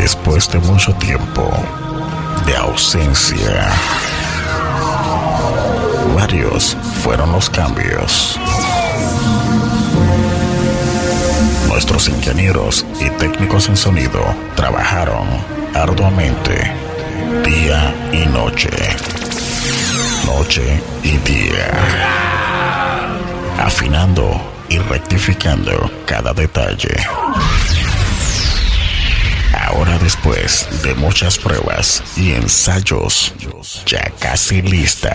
Después de mucho tiempo de ausencia, varios fueron los cambios. Nuestros ingenieros y técnicos en sonido trabajaron arduamente día y noche, noche y día, afinando y rectificando cada detalle. Ahora, después de muchas pruebas y ensayos, ya casi lista,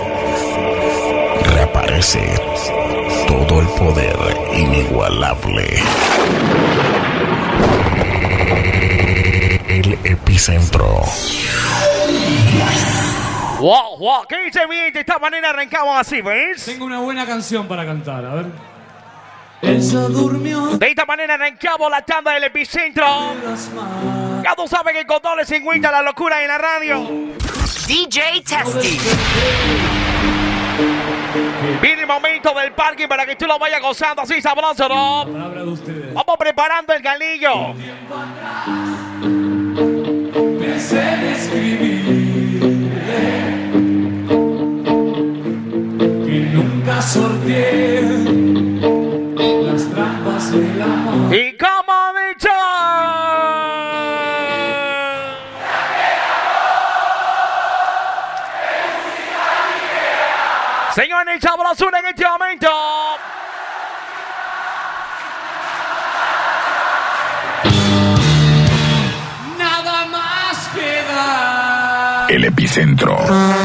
reaparece todo el poder inigualable. El epicentro. Wow, ¿qué dice bien? De esta manera arrancamos así, ¿ves? Tengo una buena canción para cantar, a ver. Ella durmió. De esta manera arrancamos la tanda del epicentro. Ya tú sabes que el control se encuentra la locura en la radio. DJ Testy. Viene el momento del parking para que tú lo vayas gozando así sabroso, ¿no? Palabra de ustedes. Vamos preparando el galillo. Pensé en escribir que nunca sorteé las trampas del amor. Y como dicho, señores, sabrosura en este momento. Nada más queda. El epicentro.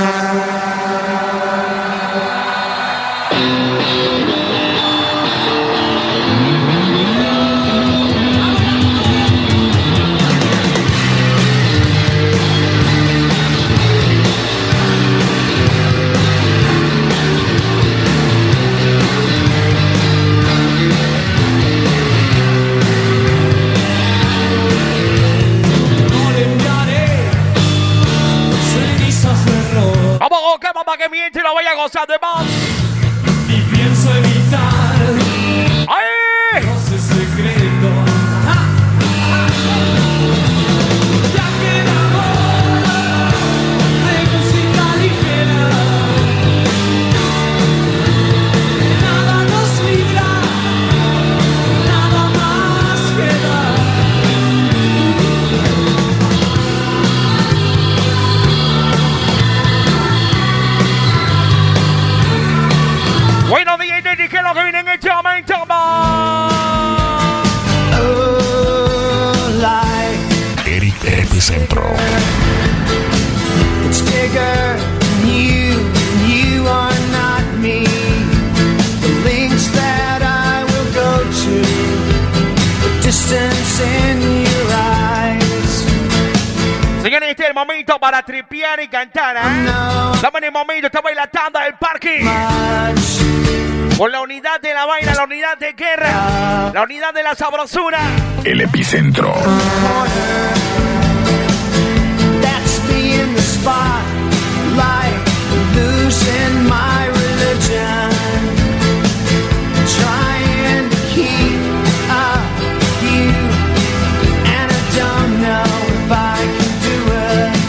Para que miente y lo vaya a gozar de más. Y pienso evitar. ¡Ay! Ese secreto. Ya quedamos de música ligera. Nada nos libra. Nada más queda. Bueno, DJ Daddy, que es lo que viene en este momento, Eric Epicentro. It's bigger than you are not me. The links that I will go to, the distance in your eyes. Señores, este es el momento para tripear y cantar, ¿eh? Estamos en el momento, estamos en la tanda del parking. Con la unidad de la vaina, la unidad de guerra, la unidad de la sabrosura. El epicentro. That's me in the spotlight, losing my religion, trying to keep up with you, and I don't know if I can do it.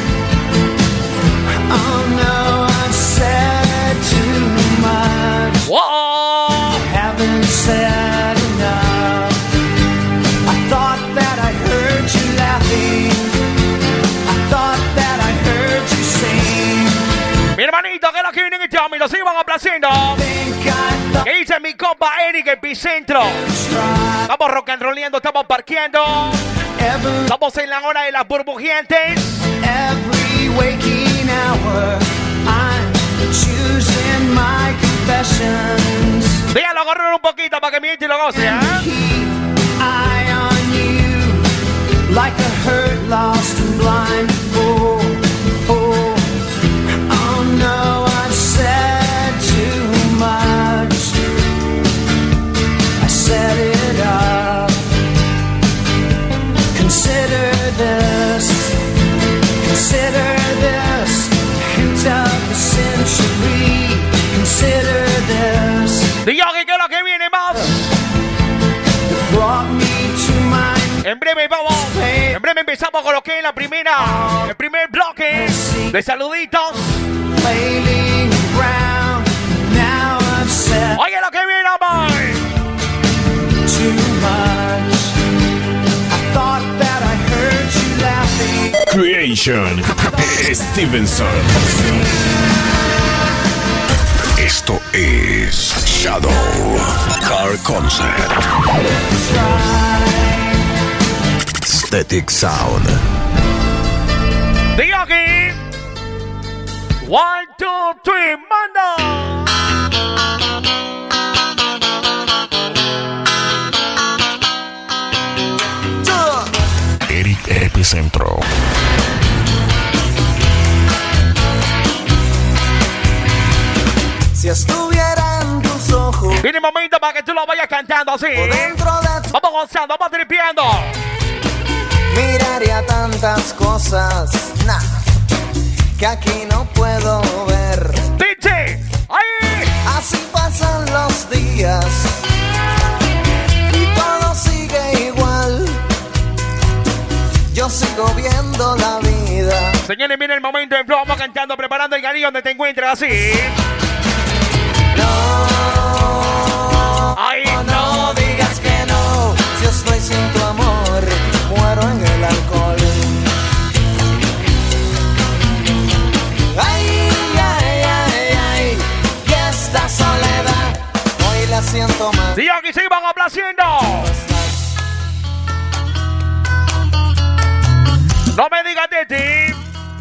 Oh no, I've said too much. Whoa! Haven't said enough. I thought that I heard you laughing. I thought that I heard you sing. Mi hermanito, que es lo que viene en este momento, sigan complaciendo. Think I thought ¿Qué dice mi compa Eric Epicentro? try Estamos rock and rollando, estamos parqueando. Estamos en la hora de las burbujientes. every waking hour. I'm choosing my confessions. Dígalo, agarren un poquito para que mi gente lo goce, ¿eh? Keep eye on you like a hurt, lost and blind fool. Oh no, I've said too much. I set it up. Consider this hint of the century. Consider this. Diga que es lo que viene más. Brought me to my En breve vamos. En breve empezamos. Empezamos con lo que es el primer bloque de saluditos. Oye lo que viene, boy. Creation Stevenson. Esto es Shadow Car Concept. Static Sound. Digo aquí. 1, 2, 3, manda. Eric Epicentro. Si estuviera en tus ojos. Viene el momento para que tú lo vayas cantando así. Vamos gozando, vamos tripeando. Miraría tantas cosas, que aquí no puedo ver. DJ, ahí. Así pasan los días y todo sigue igual. Yo sigo viendo la vida. Señores, viene el momento en flow, vamos cantando, preparando el cariño donde te encuentres así. Ay, no digas que no. Si estoy sin tu amor, muero en el alcohol. Ay, ay, ay, ay. Y esta soledad hoy la siento más. Y aquí sí van aplaciendo. No me digas de ti.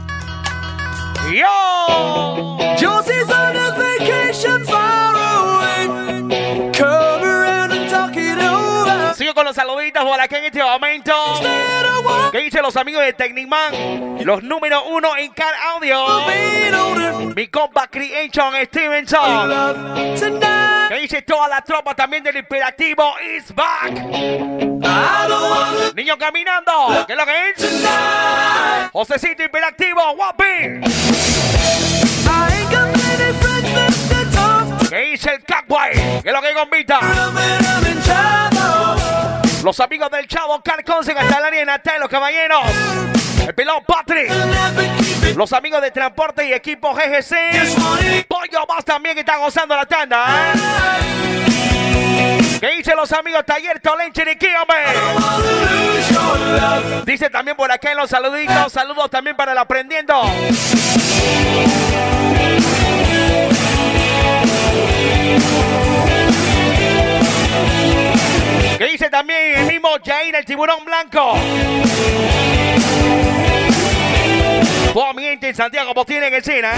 Yo. Josie's on a vacation far away. Come around and talk it over. Sigo con los saluditos por aquí en este momento. ¿Qué dicen los amigos de Technicman? Los número 1 en Car Audio. Mi compa Creation Stevenson. ¿Qué dice toda la tropa también del Imperativo is back? Niño caminando. ¿Qué es lo que es? Josecito Imperativo, guapi. ¿Qué dice el Cowboy? ¿Qué es lo que convita? Los amigos del Chavo Carconsen hasta la arena, hasta los caballeros. El pelón Patrick. Los amigos de Transporte y Equipo GGC. Pollo más también que está gozando la tanda, ¿Qué dicen los amigos Taller Tolenche de Quilmes? Dice también por acá en los saluditos. Saludos también para el Aprendiendo. ¿Qué dice también el mismo Jair, el tiburón blanco? Toda mi gente en Santiago, pues tiene que ser,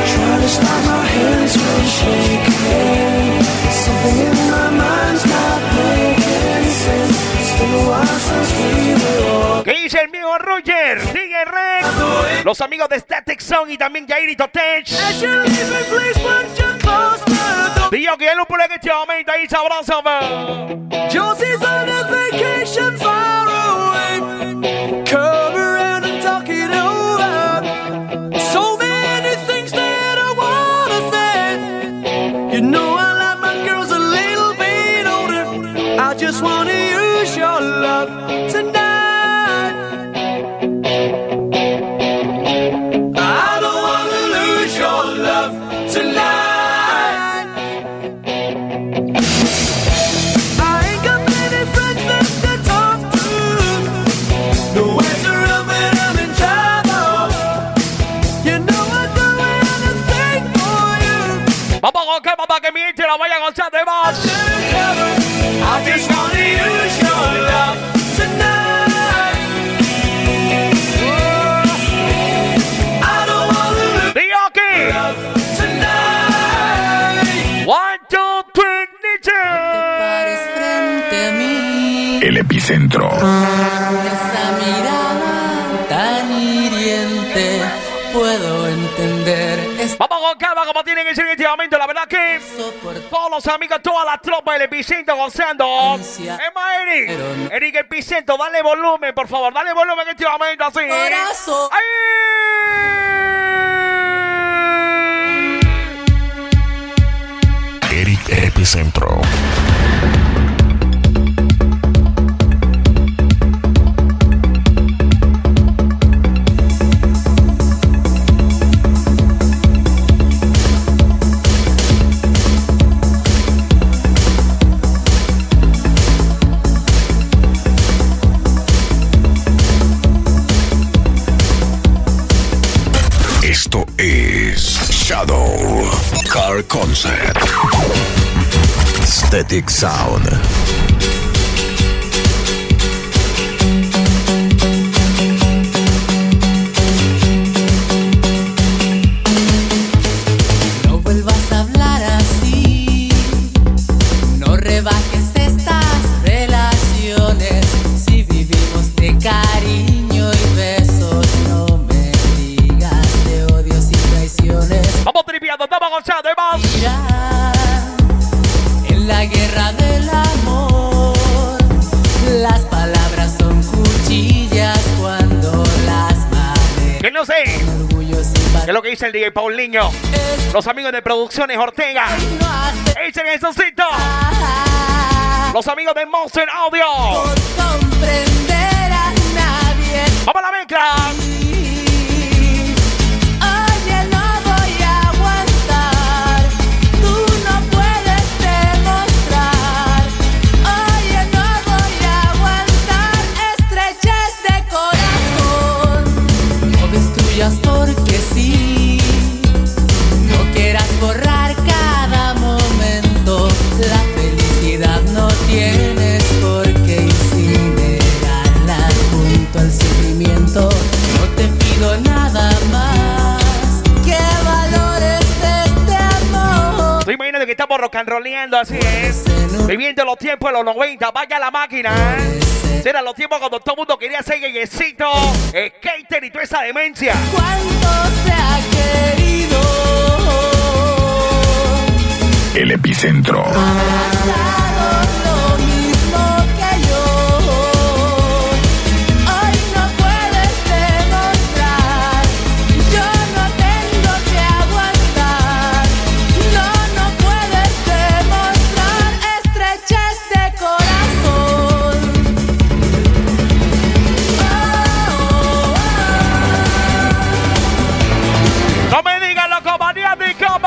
¿Qué dice el mío Roger? Sigue Rex. Los amigos de Static Sound y también Jair y Totech. Digo que él por este momento ahí sabroso. Josie's on a vacation far away. Come around and talk it over. So many things that I wanna say. You know I like my girls a little bit older. I just wanna use your love tonight. I don't wanna lose your love tonight. Vamos con calma para que mi gente la vaya a gozar de más. Digo aquí. 1, 2, 3, DJ. El Epicentro. Esa mirada tan hiriente puedo entender. Vamos con calma como tienen que ser en este momento. La verdad que todos los amigos, toda la tropa del Epicentro gozando. Es más, Eric. Eric Epicentro, dale volumen, por favor. Dale volumen en este momento así. Corazón. Eric Epicentro. is Shadow Car Concept. Static Sound. No vuelvas a hablar así, no rebajes estas relaciones. Si vivimos de cariño y besos, no me digas de odios y traiciones. Vamos tripeando, estamos gozando, vamos. Mira, en la guerra del amor, las palabras son cuchillas cuando las manejas. Que no sé. Orgullo sin ¿Qué es lo que dice el DJ Paulinho? Los amigos de Producciones Ortega. no hace Echen Jesucito. Los amigos de Monster Audio. por comprender a nadie. Vamos a la mezcla. Oye, no voy a aguantar, tú no puedes demostrar. Oye, no voy a aguantar estrechez de corazón. No destruyas porque sí, no quieras borrar cada momento. La felicidad no tienes por qué incinerarla junto al sufrimiento. No te pido nada más que valores este amor. Tú imagínate que estamos rock and rolleando, así es. Viviendo los tiempos de los 90, vaya la máquina. Eran los tiempos cuando todo el mundo quería ser gayecito, skater y toda esa demencia. Cuánto se ha querido. El epicentro. Pasado lo mismo que yo. Hoy no puedes demostrar. Yo no tengo que aguantar. No puedes demostrar estrechez de corazón. No me digan loco maniático.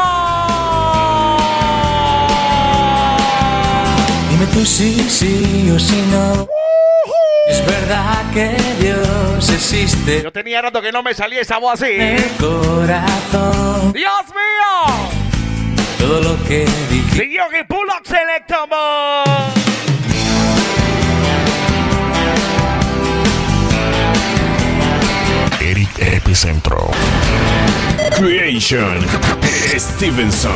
Dime tú sí o si no. Es verdad que Dios existe Yo tenía rato que no me salía esa voz así. en el corazón. ¡Dios mío! Todo lo que dije. Siguió que pull up selectamos. Eric Epicentro. Creation. Stevenson.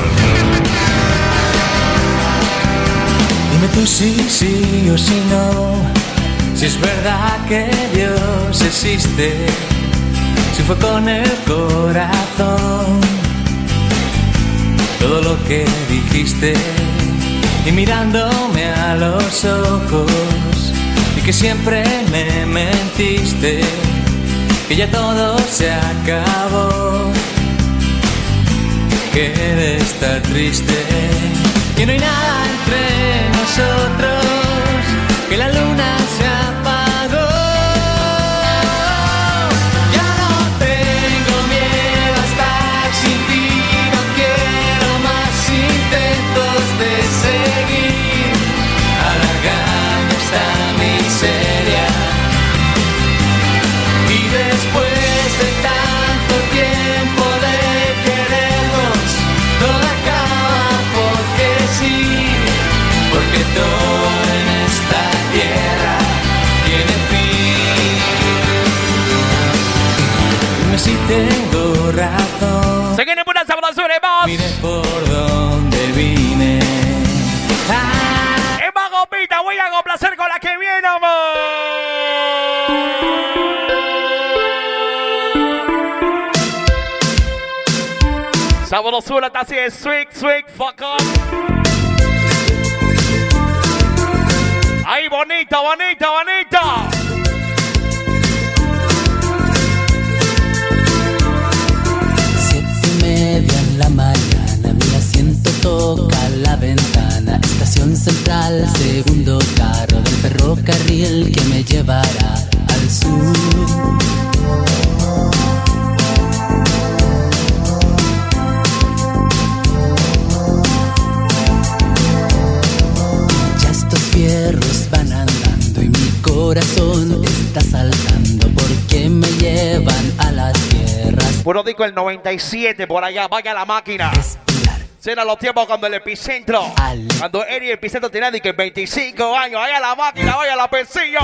Dime tú sí o si no. Si es verdad que Dios existe. Si fue con el corazón. Todo lo que dijiste. Y mirándome a los ojos. Y que siempre me mentiste. Que ya todo se acabó. Que de estar triste. Que no hay nada entre nosotros. Que la luna se apagó. Ya no tengo miedo a estar sin ti. No quiero más intentos de seguir alargando esta miseria. Y después de tanto tiempo de querernos, todo acaba porque sí, porque todo en esta tierra tiene fin. Dime si tengo razón. Se viene buena sabrosura, vamos. Mire por dónde vine. Ah, Es más copita, voy a complacer con la que viene, amor. Sabrosura está así, es sweet, fuck up. Ahí, bonita. 7:30 en la mañana, mi asiento toca la ventana. Estación central, segundo carro del ferrocarril que me llevará al sur. Ya estos fierros van andando y mi corazón está saltando porque me llevan a las tierras Puro disco el 97 por allá, vaya la máquina. Serán los tiempos cuando el epicentro, cuando Eri Epicentro tenía que 25 años, vaya la máquina, vaya la pesillo.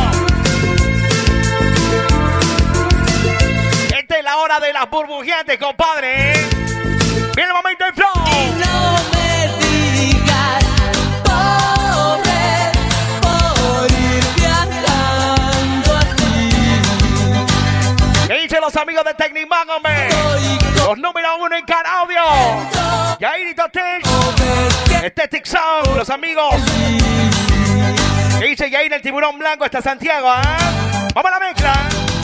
Esta es la hora de las burbujeantes, compadre. Viene el momento del flow. Y no me digas, pobre, por ir viajando así. ¿Qué dicen los amigos de Tecniman, hombre? Los número 1 en Car Audio. Yair Totech, Aesthetic Sound, los amigos. ¿Qué dice Yair el tiburón blanco hasta Santiago? Vamos a la mezcla.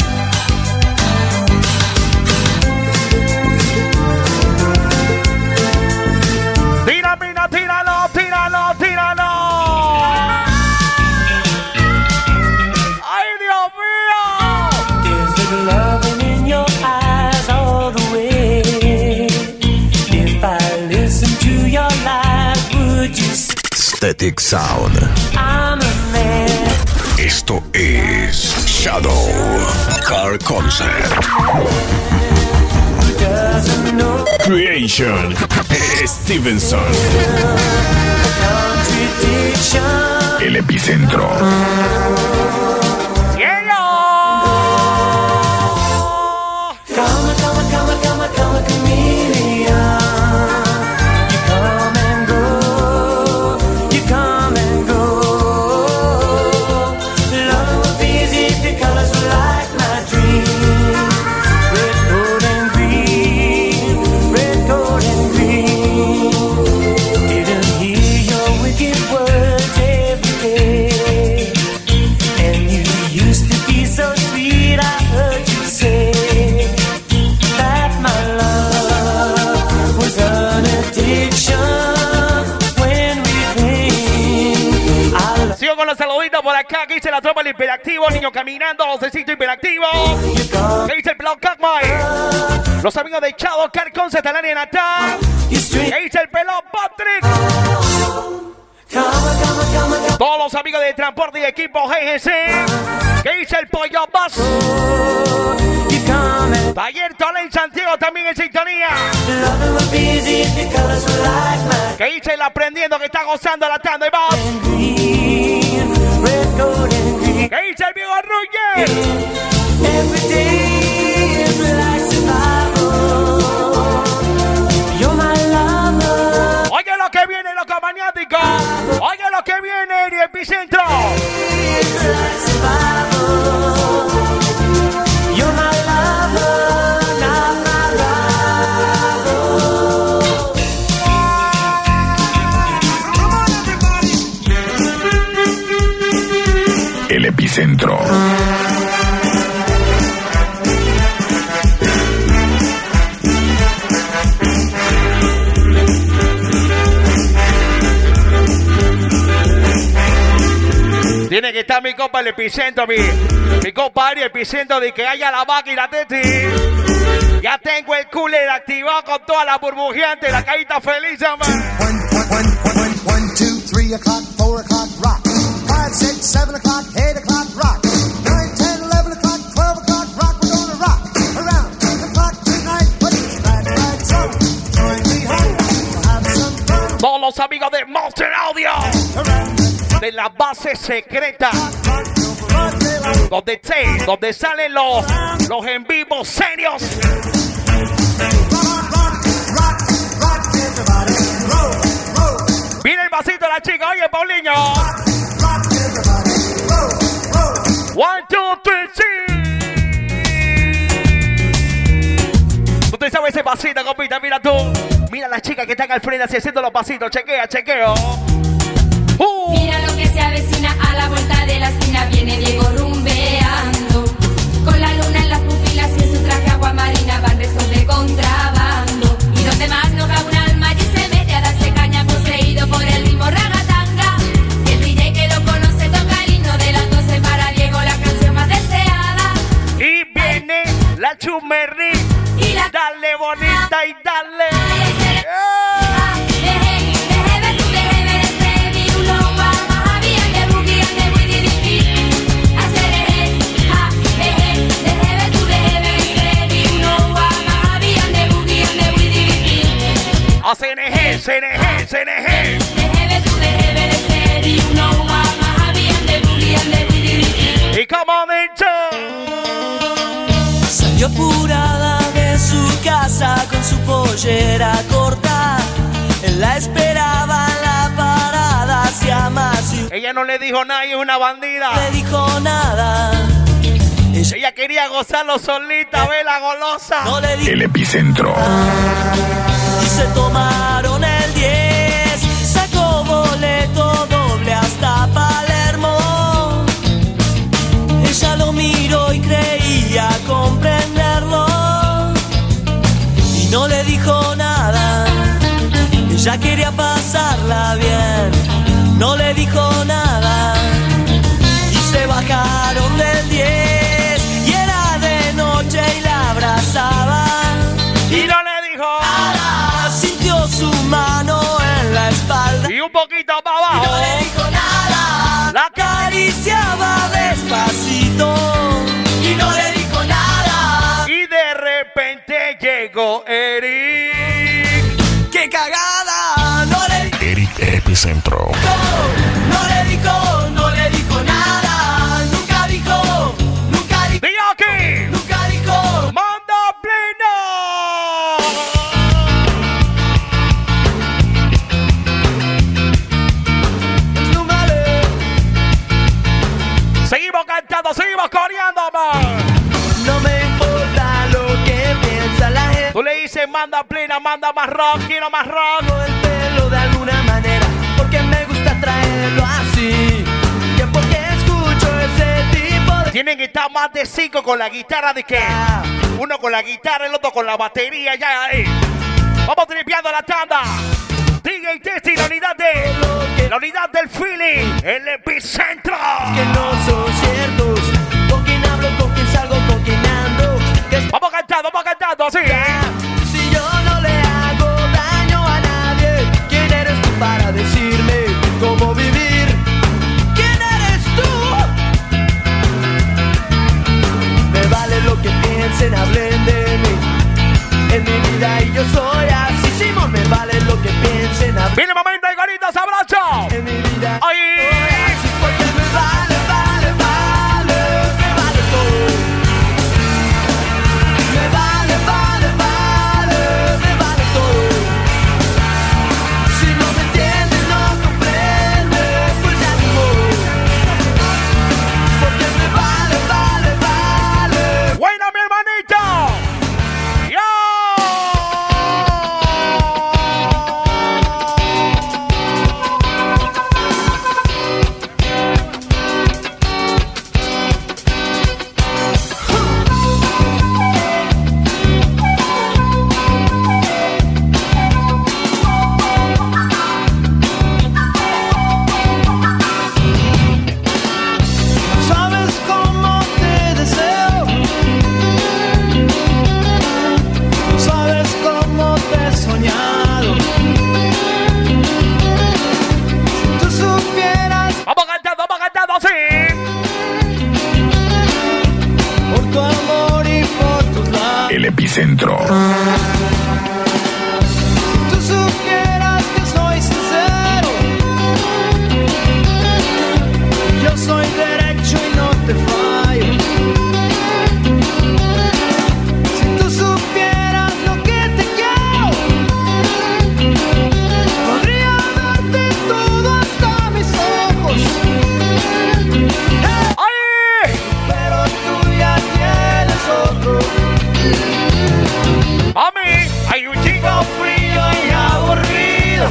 Tíralo, tíralo, tíralo. ¡Ay, Dios mío! Is the loving in your eyes all the way? If I listen to your lies, would you say Aesthetic Sound. I'm a man? Esto es Shadow Car Concept. Doesn't know Creation Stevenson. contradiction. El epicentro. Come a chameleon. You come and go. You come and go. Love would be easy if your colors were like my dream. Red, gold, and green. Red, gold, and green. Didn't hear your wicked words every day. And you used to be so sweet, I heard you say that my love was an addiction when we came. Sigo con los saluditos por acá. ¿Qué dice la tropa del hiperactivo? Niño caminando, Josecito hiperactivo. ¿Qué dice el Block Cagmay? Los amigos de Chado Car Concept, Talania Natal. ¿Qué dice el pelón Patrick? Todos los amigos de transporte y equipo GGC. ¿Qué dice el Pollo Bus? Taller Tola en Santiago también en sintonía. ¿Qué dice el aprendiendo que está gozando la tanda y va? ¿Qué dice el viejo Roger? Oye lo que viene, loco maniático. Oye lo que viene, el epicentro. You're my lover, not my lover. El epicentro. Tiene que estar mi compa el epicentro, mi compa Ari epicentro de que haya la máquina, Teti. Ya tengo el cooler activado con toda la burbujeante, la carita feliz, man. 1, 2, 3 o'clock, 4 o'clock, rock. 5, 6, 7 o'clock, 8 o'clock, rock. 9, 10, 11 o'clock, 12 o'clock, rock. We're gonna rock around the clock tonight. Put your flashlights on. Join me home. Have some fun. Todos los amigos de Monster Audio, de la base secreta, donde salen los en vivos serios. Viene el vasito de la chica, oye Paulinho. 1, 2, 3, sí. Tú sabes ese pasito, compita, mira tú. Mira a las chicas que están al frente así haciendo los pasitos. Chequeo. Mira lo que se avecina a la vuelta de la esquina. Viene Diego rumbeando, con la luna en las pupilas y en su traje agua marina van restos de contrabando. Y donde más no cabe un alma y se mete a darse caña poseído por el ritmo ragatanga. Y el DJ que lo conoce toca el himno de las 12 para Diego, la canción más deseada. Y viene la chumerri. Y la Dale bonita y dale. SNG. Y como han dicho, salió apurada de su casa con su pollera corta. Él la esperaba en la parada, se llama así. Ella no le dijo nada y es una bandida. No le dijo nada. Ella quería gozarlo solita, ve la golosa. No le dijo. El epicentro. Y se tomaron el 10. Sacó boleto doble hasta Palermo. Ella lo miró y creía comprenderlo. Y no le dijo nada. Ella quería pasarla bien. No le dijo nada. Y se bajaron del 10. Y era de noche y la abrazaba. Y no le dijo nada. Sintió su mano en la espalda. y un poquito para abajo. Y no le dijo nada. La acariciaba despacito. Y no le dijo nada. Y de repente llegó Eric. ¡Qué cagada! No le dijo. Eric Epicentro. No le dijo nada. Nunca dijo. ¡Digo aquí! Nunca dijo. ¡Manda pleno! Seguimos cantando, seguimos coreando, man. No me importa lo que piensa la gente. Tú le dices, manda plena, manda más rock, quiero más rock. Hago el pelo de alguna manera porque me gusta traerlo así. Que porque escucho ese tipo de... Tienen que estar más de 5 con la guitarra de que uno con la guitarra, el otro con la batería, ya ahí. Vamos tripeando la tanda. DJ Testy, la unidad del feeling, el epicentro. Que no son ciertos. Con quién hablo, con quién salgo, con quién ando. Vamos cantando, así. Si yo no le hago daño a nadie, ¿quién eres tú para decirme cómo vivir? ¿Quién eres tú? Me vale lo que piensen, hablen de mí. En mi vida y yo soy así, Simón. Me vale lo que piensen, hablen. Viene el momento de gorita sabroso. En mi vida ¡Ay! soy así porque me vale todo. Me vale todo. Si no me entiendes, no comprendes, pues ya ni modo. Porque me vale. ¡Buena, mi hermanito! ¡Yo! Sabes cómo te deseo. Sabes cómo te he soñado. Si tú supieras Vamos cantando, así. por tu amor y por tus labios. El epicentro. Si tú supieras que soy sincero. Yo soy derecho y no te fallo. Si tú supieras lo que te quiero, podría darte todo hasta mis ojos. ¡Ay! Pero tú ya tienes otro. A mí hay un chico Frío y aburrido.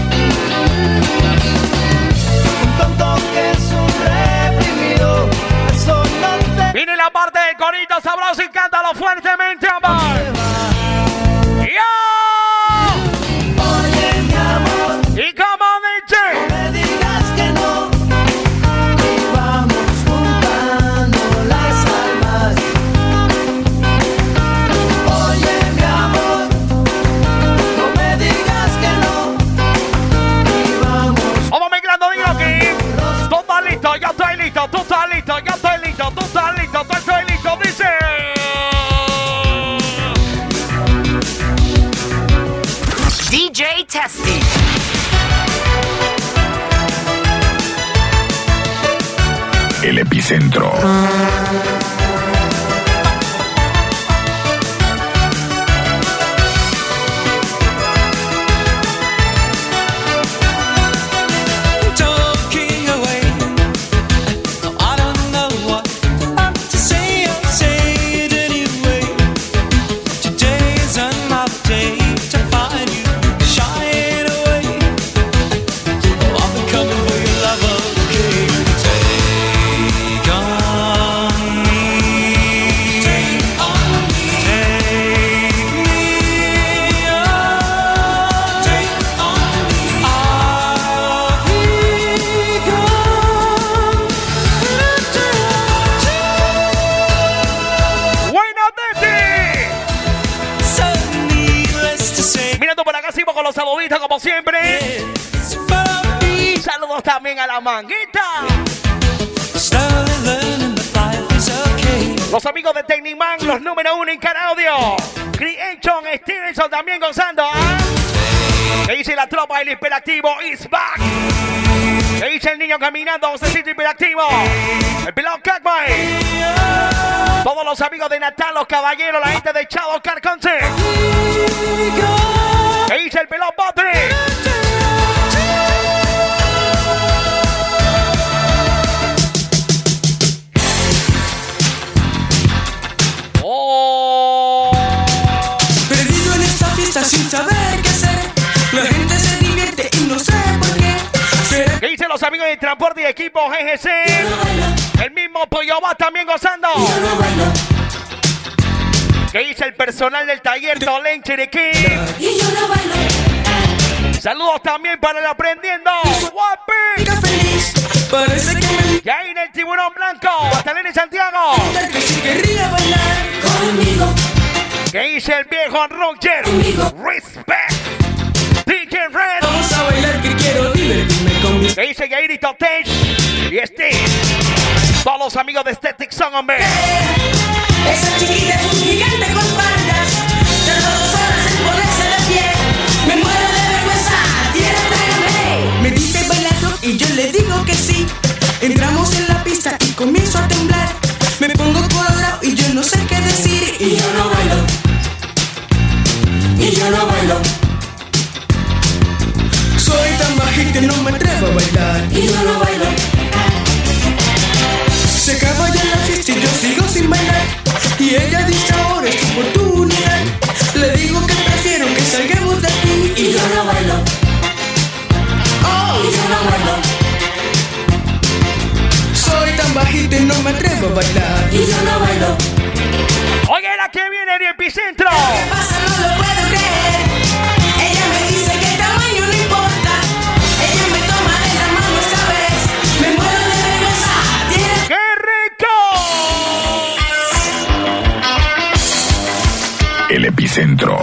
Un tonto que es un reprimido. Eso no te Viene la parte del corito sabroso y cántalo fuertemente, amor. ¡Yo! oye, mi amor. Y como dice, Me digas que no. Y vamos juntando las almas. Oye, mi amor. No me digas que no. Y vamos. vamos mezclando, digo aquí. Tú estás listo, yo estoy listo, tú estás listo, yo estoy listo, tú estás listo, tú estoy listo, dice. DJ Testy. epicentro. Como siempre, saludos también a la manguita. Los amigos de Techniman, los número 1 en Canaudio. Creation, Stevenson también gozando. Que dice la tropa, el hiperactivo is back. Que dice el niño caminando, se siente hiperactivo. El pilón Cagmay. Todos los amigos de Natal, los caballeros, la gente de Chavo Carconce. ¿Qué dice el pelón Patri? ¡Oh! Perdido en esta fiesta sin saber qué hacer. La gente se divierte y no sé por qué. ¿Qué dicen los amigos de transporte y equipo GGC? El mismo Pollo va también gozando. ¿Qué dice el personal del taller Tolén Chiriquí? Y yo no bailo. Saludos también para el aprendiendo. ¡Guapi! Feliz. Parece que me... Ya en el tiburón blanco. Batalén en Santiago. Que si querría bailar conmigo. ¿Qué dice el viejo Roger? Respect. DJ Red. Vamos a bailar que quiero divertirme conmigo. ¿Qué dice Gairi Totech? Y Steve. Todos los amigos de Aesthetic Song, hombre. Esa chiquita es un gigante con faldas. Tardó 2 horas en ponerse de pie. Me muero de vergüenza, tírame. Me dice bailando y yo le digo que sí. Entramos en la pista y comienzo a temblar. Me pongo colorado y yo no sé qué decir. Y yo no bailo. Y yo no bailo. Soy tan bajito y no me atrevo a bailar. Y yo no bailo. Se acaba ya la fiesta y yo sigo sin bailar. Y ella dice ahora es tu oportunidad. Le digo que prefiero que salgamos de aquí. Y yo no bailo. Oh, y yo no bailo. Soy tan bajito y no me atrevo a bailar. Y yo no bailo. Oye, la que viene de Epicentro. ¿Qué pasa? No lo puedo creer. Ella me dice que el tamaño no importa. Ella me toma de la mano esta vez. Me muero de vergüenza. ¡Qué rico! El epicentro.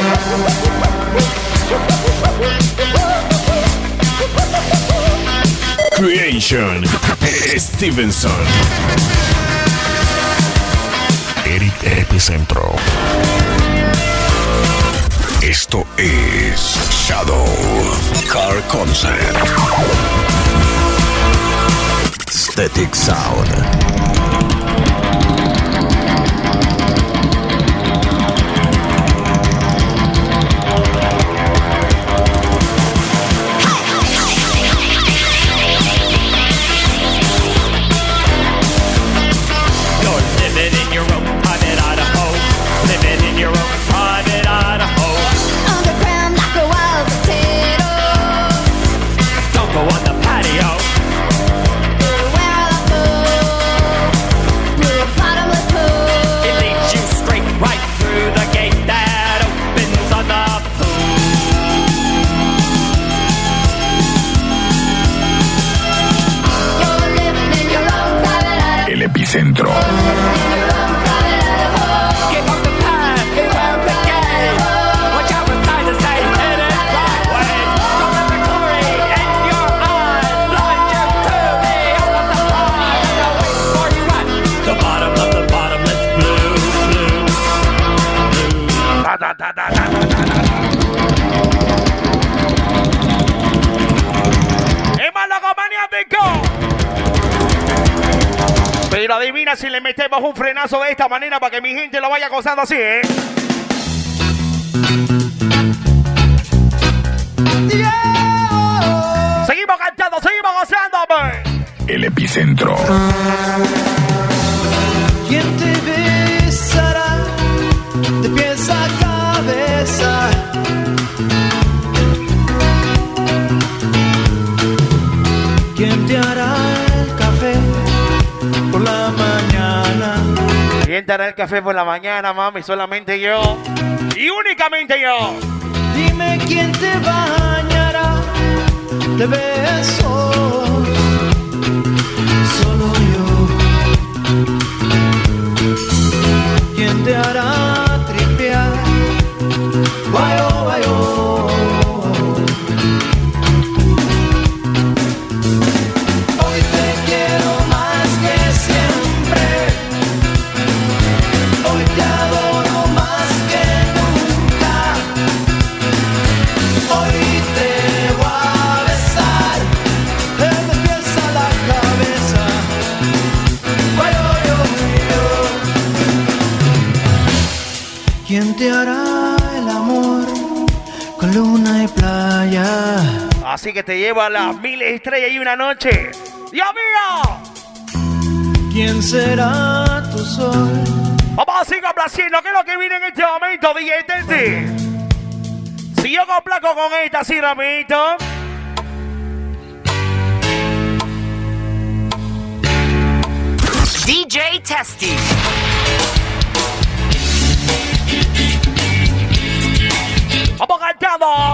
Creation. Stevenson. Eric Epicentro. Esto es Shadow Car Concert. Aesthetic Sound. Epicentro. Mira si le metemos un frenazo de esta manera para que mi gente lo vaya gozando así, ¿eh? Yeah. Seguimos cantando, seguimos gozando, hombre. El epicentro. ¿Quién te besará de pies a cabeza? ¿Quién te hará el café por la mañana? ¿Quién te hará el café por la mañana, mami? Solamente yo. Y únicamente yo. Dime quién te bañará de besos. Solo yo. ¿Quién te hará tripear? Guayo, guayo. Hoy te quiero más que siempre. Hoy te adoro más que nunca. Hoy te voy a besar de los pies a la cabeza. Guayo, yo. ¿Quién te hará el amor con luna y playa? Así que te llevo a las 1000 estrellas y una noche. ¡Dios mío! ¿Quién será tu sol? Vamos a seguir complaciendo. ¿Qué es lo que viene en este momento, DJ Testy? Si yo complaco con esta así rapidito. DJ Testy. Vamos cantando.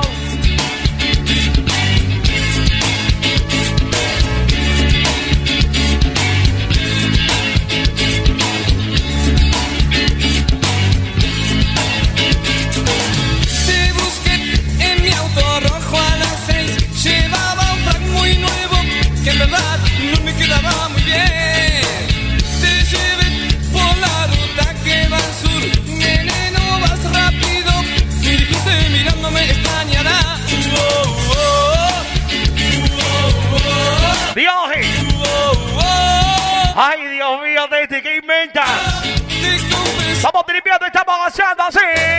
Te busqué en mi auto rojo a las 6. Llevaba un frac muy nuevo que en verdad no me quedaba muy bien. Te llevé por la ruta que va al sur. Nene, no vas rápido. Me dijiste mirándome extrañará. Dios. Ay, Dios mío, Testy, ¿qué inventas? Vamos tripeando, estamos gozando así.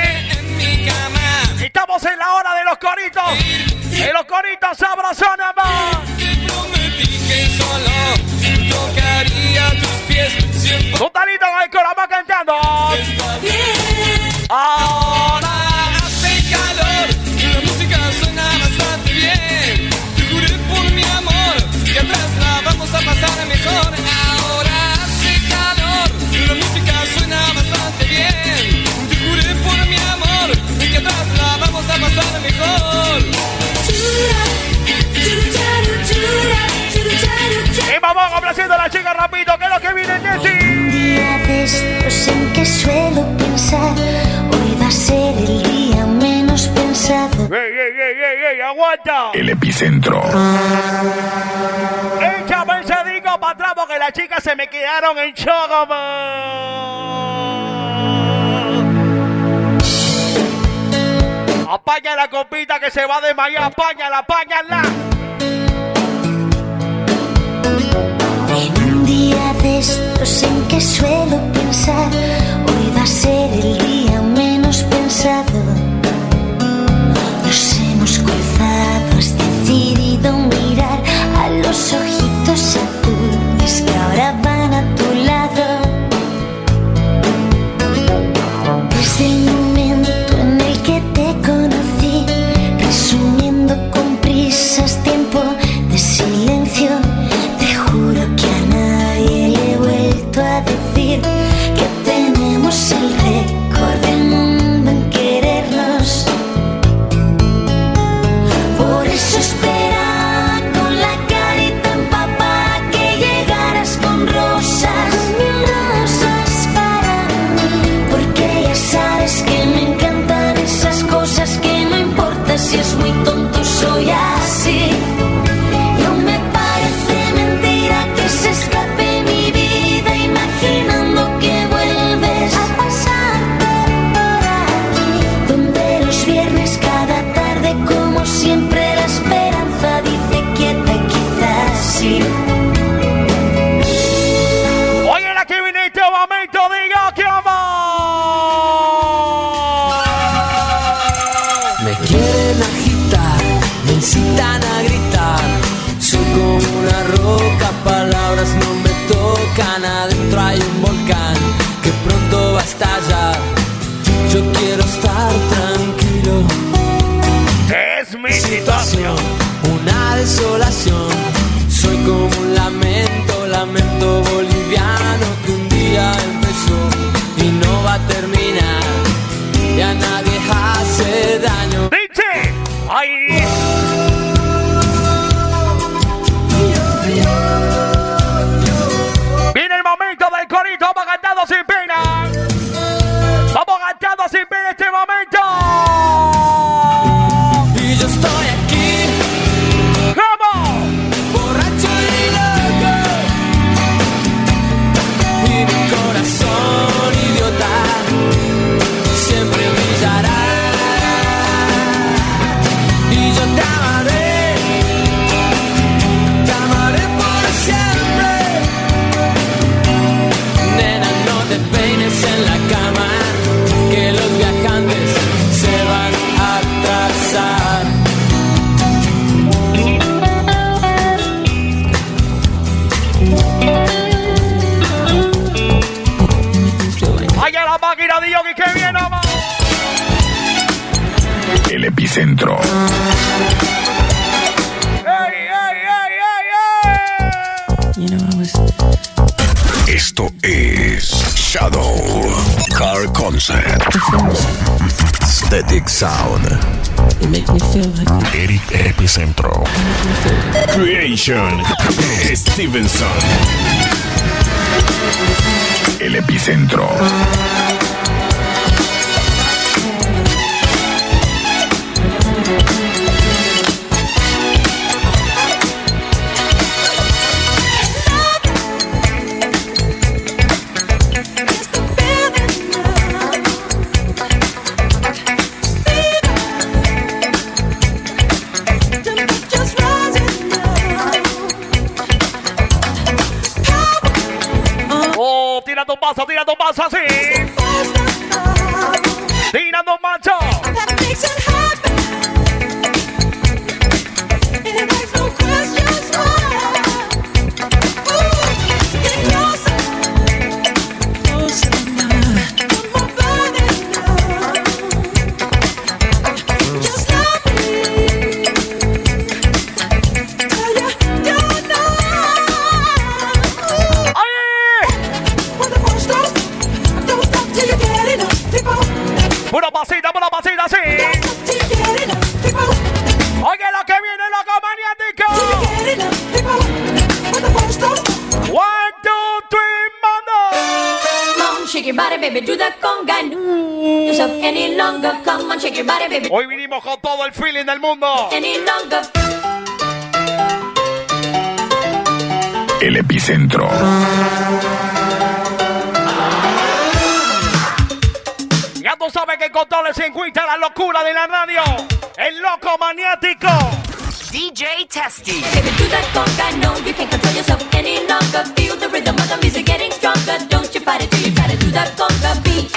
Estamos en la hora de los coritos. De los coritos sabrosones, más. Te prometí que solo tocaría tus pies. Siempre. Un talito con el coro, vamos cantando. Está bien. Ahora hace calor. La música suena bastante bien. Te juré por mi amor que atrás la vamos a pasar mejor. Ahora hace calor. La música suena bastante bien. Te juré por mi amor que atrás la vamos a pasar mejor. Y vamos complaciendo a la chica rapidito, que es lo que viene de ti. Un día de estos en que suelo pensar, hoy va a ser el día menos pensado. ¡Ey, aguanta! El epicentro. Échame ese disco para atrás porque las chicas se me quedaron en shock, Apaña la copita que se va a desmayar, apáñala. En un día de estos en que suelo pensar, hoy va a ser el día menos pensado. Nos hemos cruzado, has decidido mirar a los ojitos azules que ahora van a tu lado. Desde el momento en el que te conocí, resumiendo con prisas tiempo de silencio, te juro que a nadie le he vuelto a decir que tenemos el récord del mundo en querernos. Por eso esperaba con la carita empapada que llegaras con rosas, mil rosas para mí, porque ya sabes que me encantan esas cosas que no importa si es muy tonto, soy así. No me parece mentira que se escape mi vida imaginando que vuelves a pasarte por aquí, donde los viernes cada tarde como siempre la esperanza dice quieta, quizás sí. Oye, la que viene estallar. Yo quiero estar tranquilo. Es mi situación. Una desolación. Soy como un lamento boliviano que un día empezó y no va a terminar. Y a nadie hace daño. ¡Dice! ¡Ahí! Viene el momento del corito. Vamos cantando sin pena. Vamos cantando sin pena este momento. Y yo estoy aquí. ¡Vamos! Borracho y loco. Y mi corazón idiota siempre brillará. Y yo te amaré por siempre. Nena, no te peines en la cama, que los viajantes se van a atrasar. ¡Allá la máquina de yogi que viene, vamos! El epicentro. ¡Ey, ey, ey, ey, ey! You know, I was... Esto es Shadow Car Concept. Static Sound. You make me feel like... Eric Epicentro. Creation. Stevenson. El epicentro. ¡Oh! Tirando un paso así. Tirando un macho. Una pasita así. Oye lo que viene, loco maniático. 1, 2, 3, mando. Come on, shake your body, baby, do that conga. Yourself any longer. Come on, shake your body, baby. Hoy vinimos con todo el feeling del mundo. Any longer. El epicentro. Ya tú sabes que con todo se encuentra la locura de la radio. El loco maniático. DJ Testy. Baby, do that conga. No, you can't control yourself any longer. Feel the rhythm of the music getting stronger. Don't you fight it till you try to do that conga beat.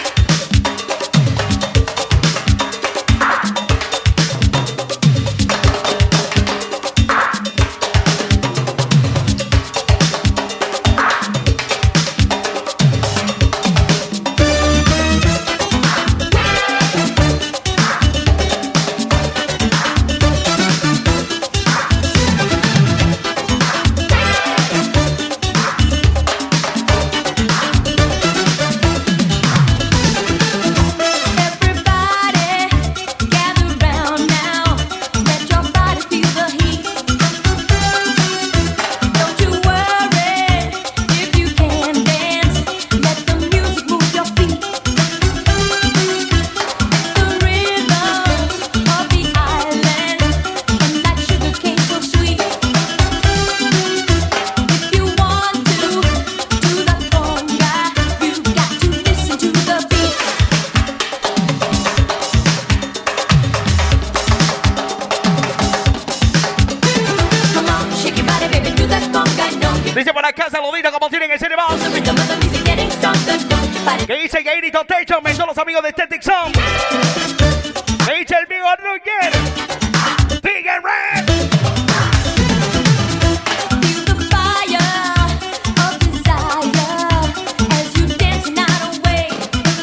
Dice por acá, saludito como tienen el cinema. Que dice Gairito Techo, me son los amigos de Static Sound. Que dice el amigo Ruger. Tigger Red.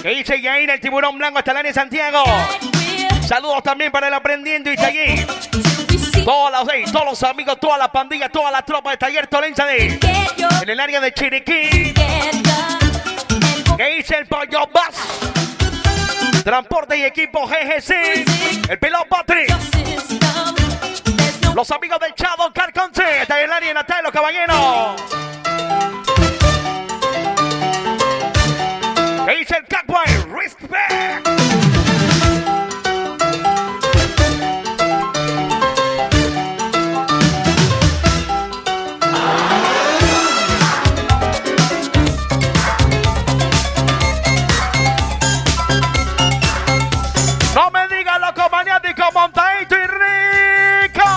Que dice Yair, el tiburón blanco hasta el área de Santiago. Saludos también para el aprendiendo y taller. Todos los amigos, toda la pandilla, toda la tropa de Taller Tolenza en el área de Chiriquí. Que dice el Pollo Bus. Transporte y equipo GGC. El Pelón Patrick. Los amigos del Chavo Carconce. Está en el área de Natal, los caballeros. Que dice el Cacboy. Respect. No me digas loco maniático, montadito y rico.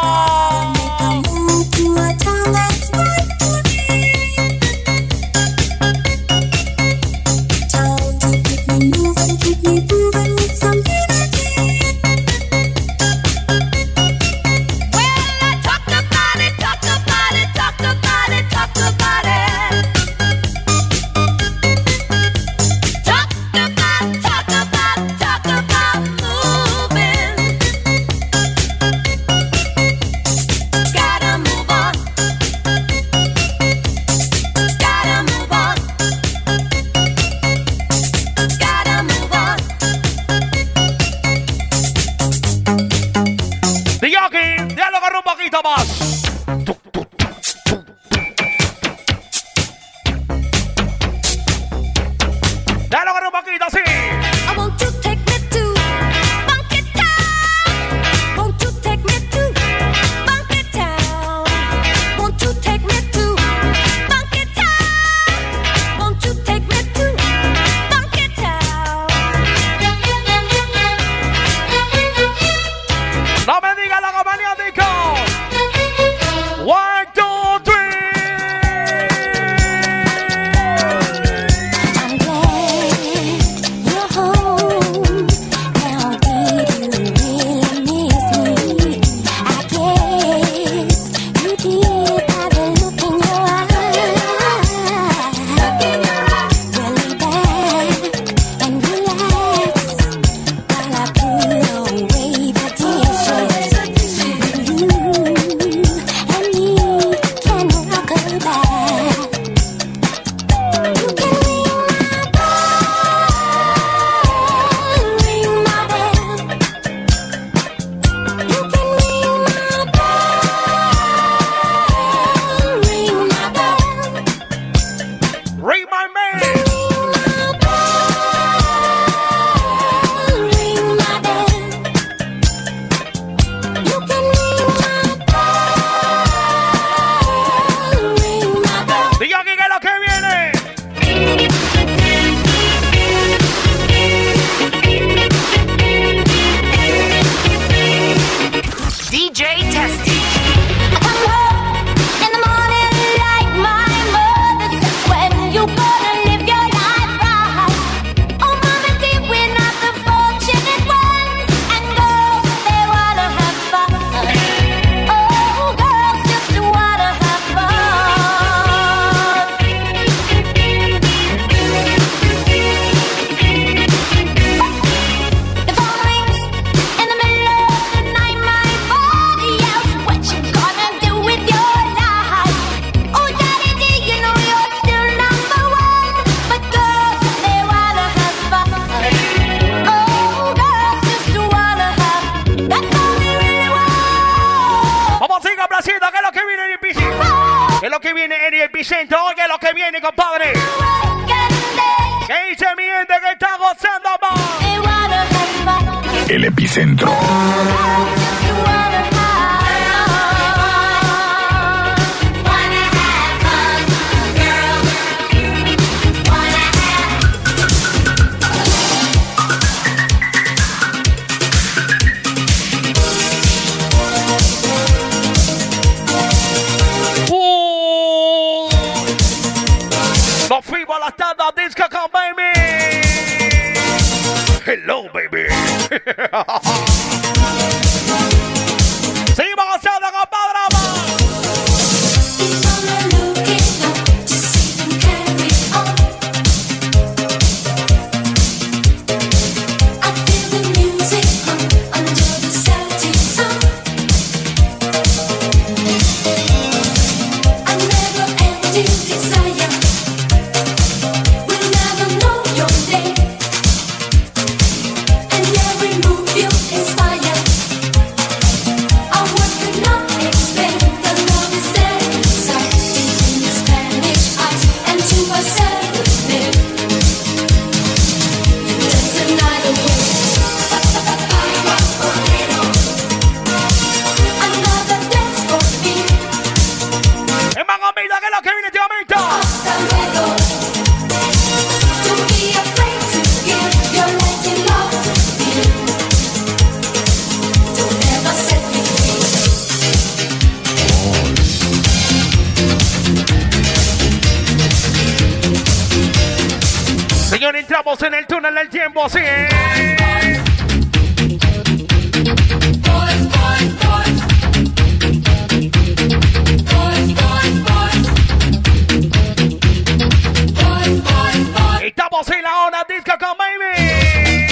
Diálogo un poquito más. Diálogo un poquito, sí. No me diga loco maniático. 1, 2, 3. I'm glad you're home. Now did you really miss me? I guess you did by the look in your eyes. Really back and relax while I put away the dishes. You and me can rock a back. You can ring my bell. You can ring my bell. Ring my bell. Ring my man. Ring my bell. You can ring my bell. Ring my bell. Diga que es lo que viene. DJ Testy. Come home in the morning like my mother says. When you gonna live your life right? Oh, mama, dear, we're not the fortunate ones. And girls, they wanna have fun. Oh, girls just wanna have fun. The phone rings in the middle of the night. My body yells, what you gonna do with your life? Oh, daddy, do you know you're still number one? But girls, they wanna have fun. Oh, girls just wanna have. That's all they really want. Vamos a seguir aplaudiendo. ¿Qué es lo que viene en el epicentro? ¿Qué es lo que viene en el epicentro? ¿Qué es lo que viene, compadre? ¿Qué dice mi gente que está gozando más? They wanna have fun. El epicentro. Nos fuimos a la tanda disco con baby. Hello, baby. Seguimos gozando, compadre. túnel del tiempo, sí. Estamos en la hora disco con baby.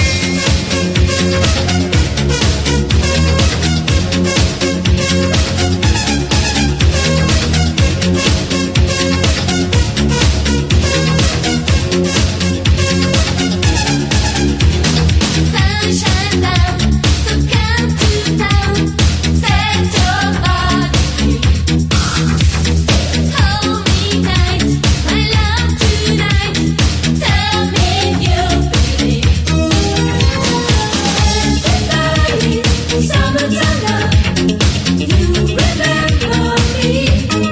Sunshine down, so come to town. Set your body free. Hold me tight, my love tonight. Tell me you believe. Everybody, summertime love. You remember me.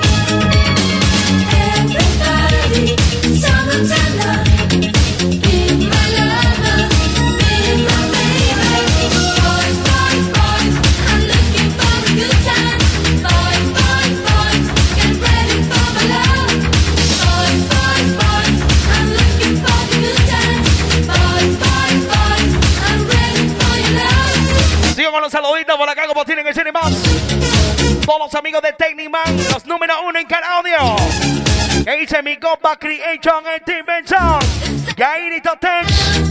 Everybody, summertime love. Be my lover, be my baby. Boys, boys, boys, I'm looking for a good time. Boys, boys, boys, get ready for my love. Boys, boys, boys, I'm looking for a good time. Boys, boys, boys, I'm ready for your love. Sigo con los saluditos por acá como tienen el Cinemas. Todos los amigos de Techniman, los número 1 en cada audio. Que dice mi compa Creation en Team Benson. Gairito Tech.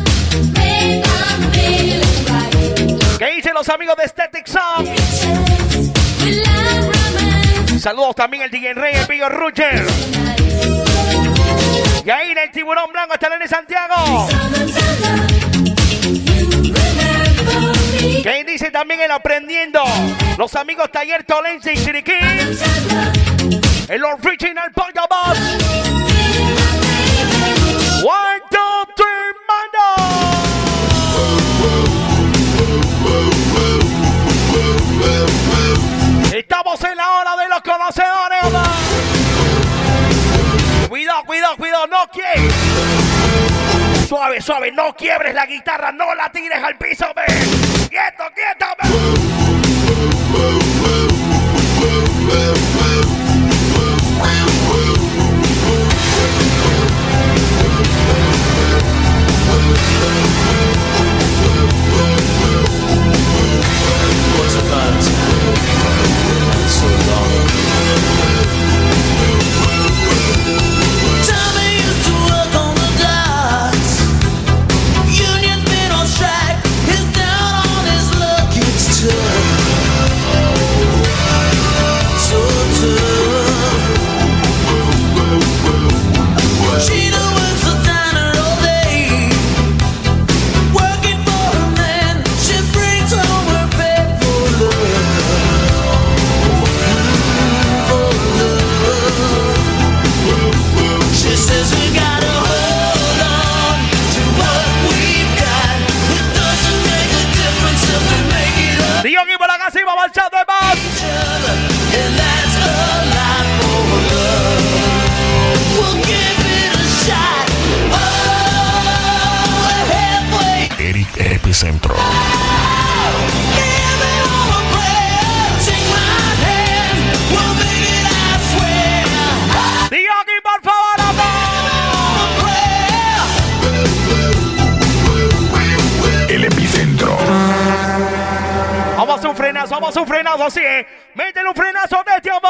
Que dicen los amigos de Static Sound. Saludos también el DJ Rey, el Pigo Rucher. Y ahí el Tiburón Blanco está en Santiago. Que dice también el Aprendiendo. Los amigos Taller Tolense y Chiriquí. El Original Pollo Boss. 1, 2, 3, mando. Estamos en la hora de los conocedores. Cuidado, cuidado, cuidado, no quiebres. Suave, suave, no quiebres la guitarra, no la tires al piso, ve. Quieto, quieto, ve. What's about time? So long. Time used to work on the docks. Union's been on strike. He's down on his luck. It's tough. So tough. She works the diner all day. Working for her man. She brings home her bed for love. She says we gotta hold on to what we've got. It doesn't make a difference if we make it up. Digo que por la casa iba marchando de más. And that's a lot for love. We'll give it a shot. Oh, halfway. Eric Epicentro. Give me one prayer. Take my hand. We'll make it, I swear. Digo que por favor, El Epicentro. vamos a un frenazo así, métele un frenazo de tiempo.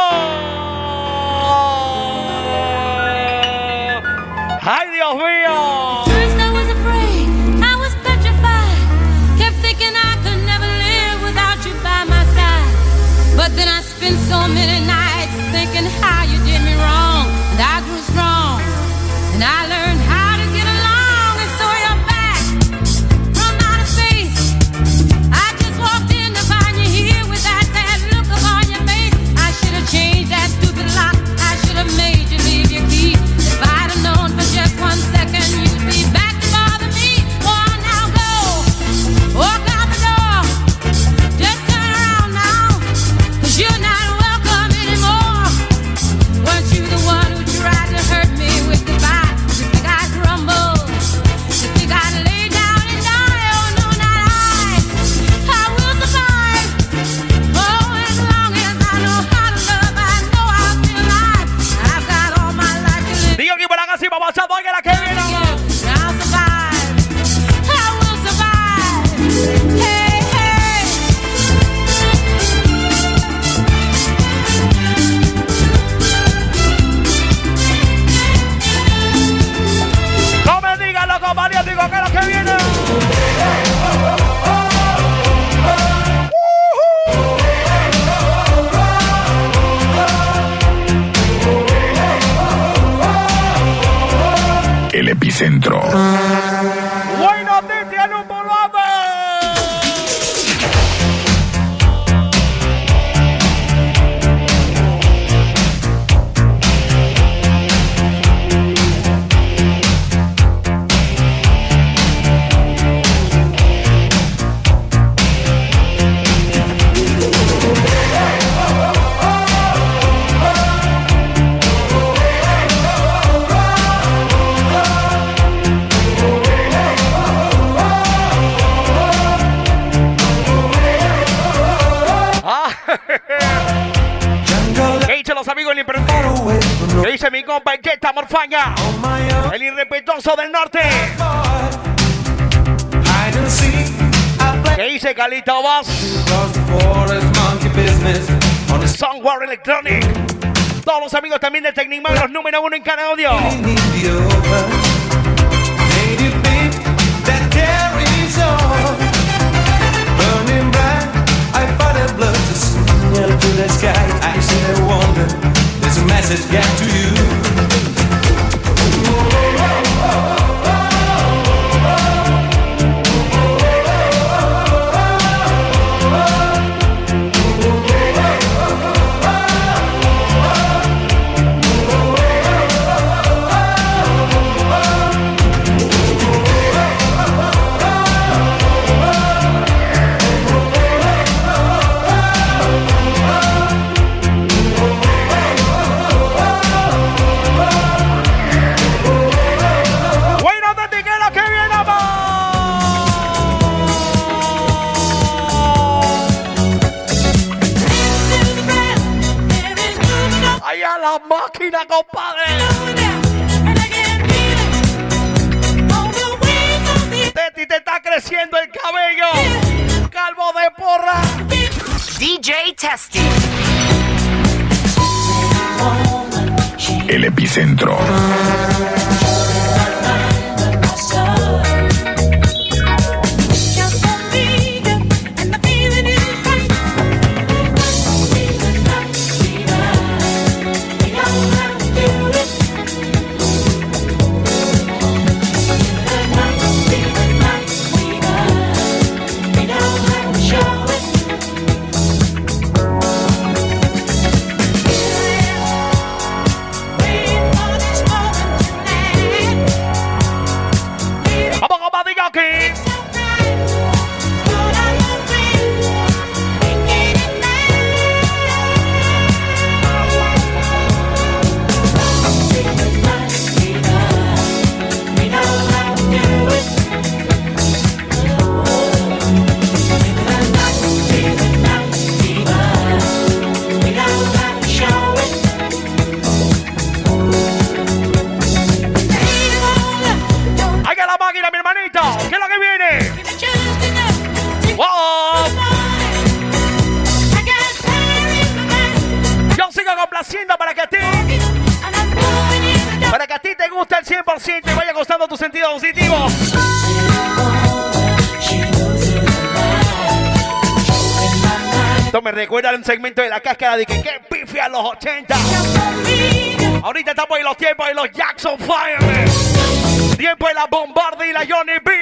Ay, Dios mío. First I was afraid, I was petrified. Kept thinking I could never live without you by my side. But then I spent so many nights thinking how you did me wrong. And I grew strong, and I learned how to get along. And so you're back from outer space. I just walked in to find you here with that sad look upon your face. I should have changed that stupid lock. I should have made you leave your key. If I'd have known for just 1 second you'd be epicentro. Bueno, desde el volado. ¿Qué dicen los amigos del Imperador? ¿Qué dice mi compa Jetta Morfaña? El irrespetuoso del norte. ¿Qué dice Calito Boss? Soundware Electronic. Todos los amigos también de Tecniman, los número 1 en cada audio. To the sky, I still wonder. There's a message get to you. La máquina, compadre. Teti, te está creciendo el cabello. Calvo de porra. DJ Testy. El epicentro. Te vaya costando tu sentido auditivo. Esto me recuerda a un segmento de La Cáscara de que pife a los 80. Ahorita estamos en los tiempos de los Jackson 5. Tiempo de la Bombarda y la Johnny B.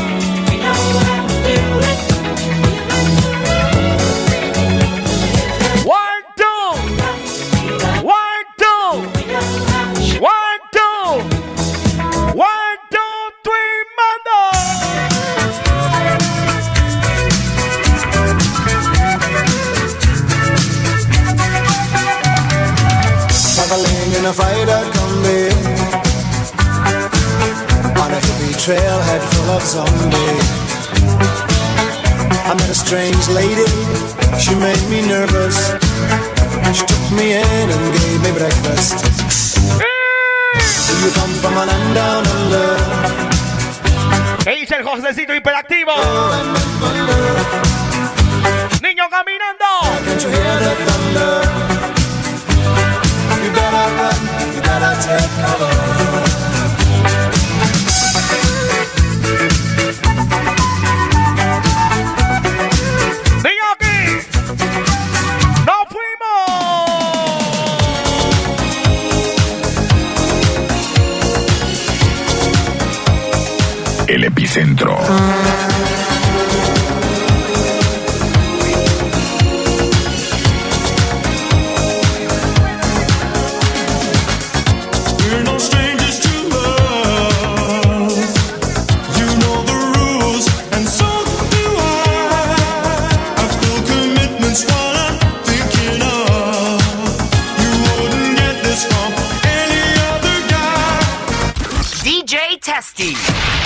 One, two. One, two. One, two. 1, 2, 3, mando. Traveling in a freighter combi on a hippie trailhead full of zombies. I met a strange lady, she made me nervous. She took me in and gave me breakfast. You come from a land down under. ¿Qué dice el Josecito hiperactivo? Niño caminando. Can't you hear the thunder? You better run, you better take cover. Niño aquí. ¡No fuimos! epicentro. DJ Testy.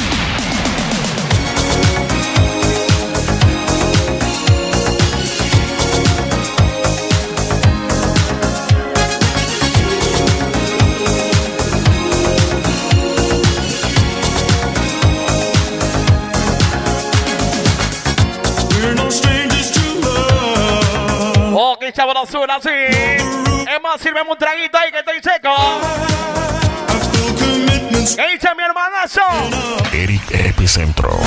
Ok, sabrosura, así. Es más, sírveme un traguito ahí que estoy seco. ¿Qué dice mi hermanazo? Eric Epicentro.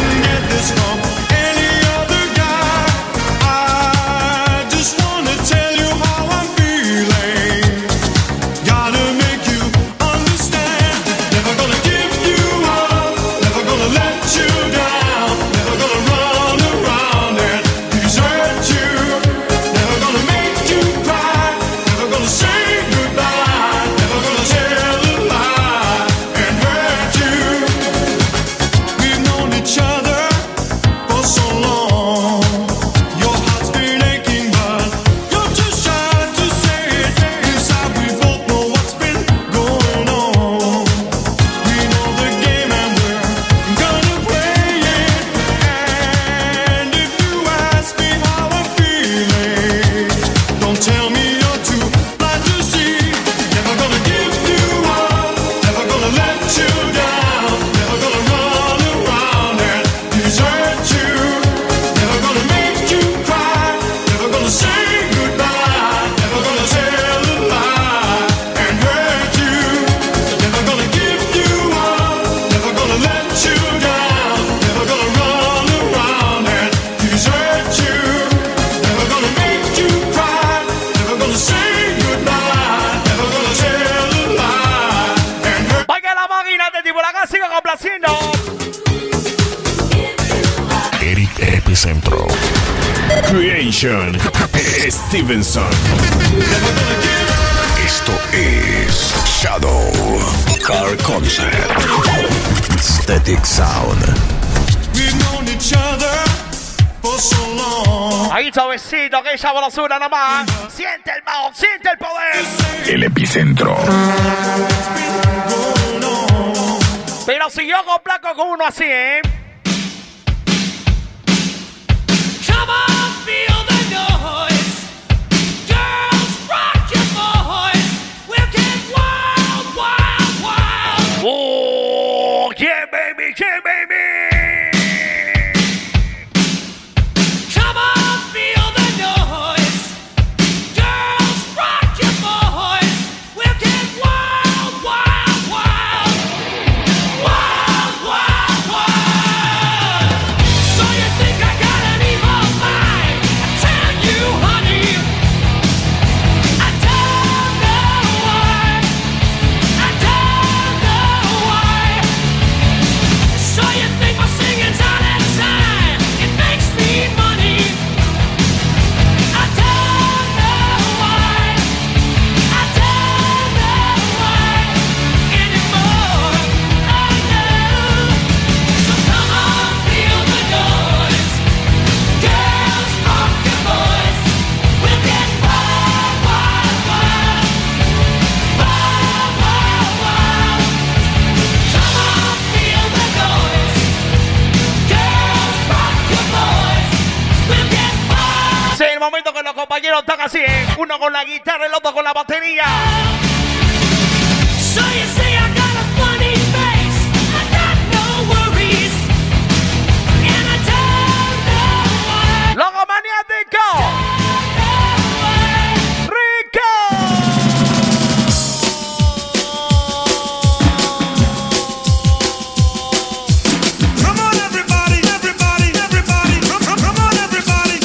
Eric Epicentro. Creation Stevenson. Esto es Shadow Car Concert. Static Sound. Ahí suavecito, que sabrosura nomás. Siente el bajo, siente el poder. El epicentro. Pero si yo complaco con uno así, ¿eh? Come on, feel the noise. Girls, rock your voice. We'll get wild, wild, wild. Oh, yeah, baby, yeah, baby. Come on, feel the noise. Girls, rock your voice. We'll get wild, wild, wild. Wild, wild, wild. So you think I got an evil mind? I tell you, honey, I don't know why. I don't know why. So you think my singing's all that time? It makes me money. I don't know why. I don't know why anymore. Oh no. So come on, feel the noise. Girls, rock your voice. We'll get wild, wild, wild. Wild, wild, wild. Come on, feel the noise. Girls, rock your voice. We'll get wild. Sí, el momento que los compañeros están así, ¿eh? Uno con la guitarra, el otro con la batería. So you say I got a funny face. I got no worries. And I don't know why. ¡Loco maniático! ¡Rico! Come on, everybody, everybody, everybody. Come on, everybody.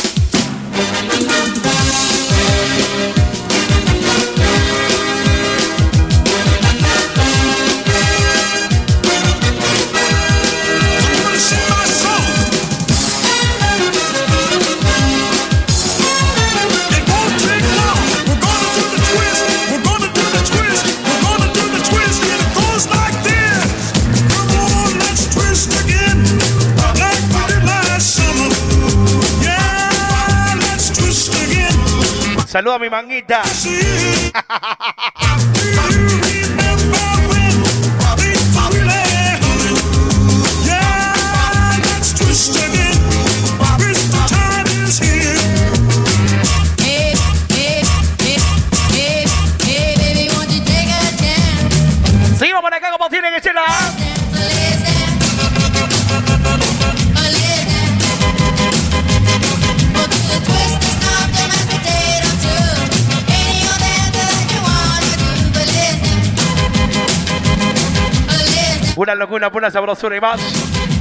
Saluda a mi manguita. Seguimos por acá como tiene que ser la... Una locura, pura sabrosura y más.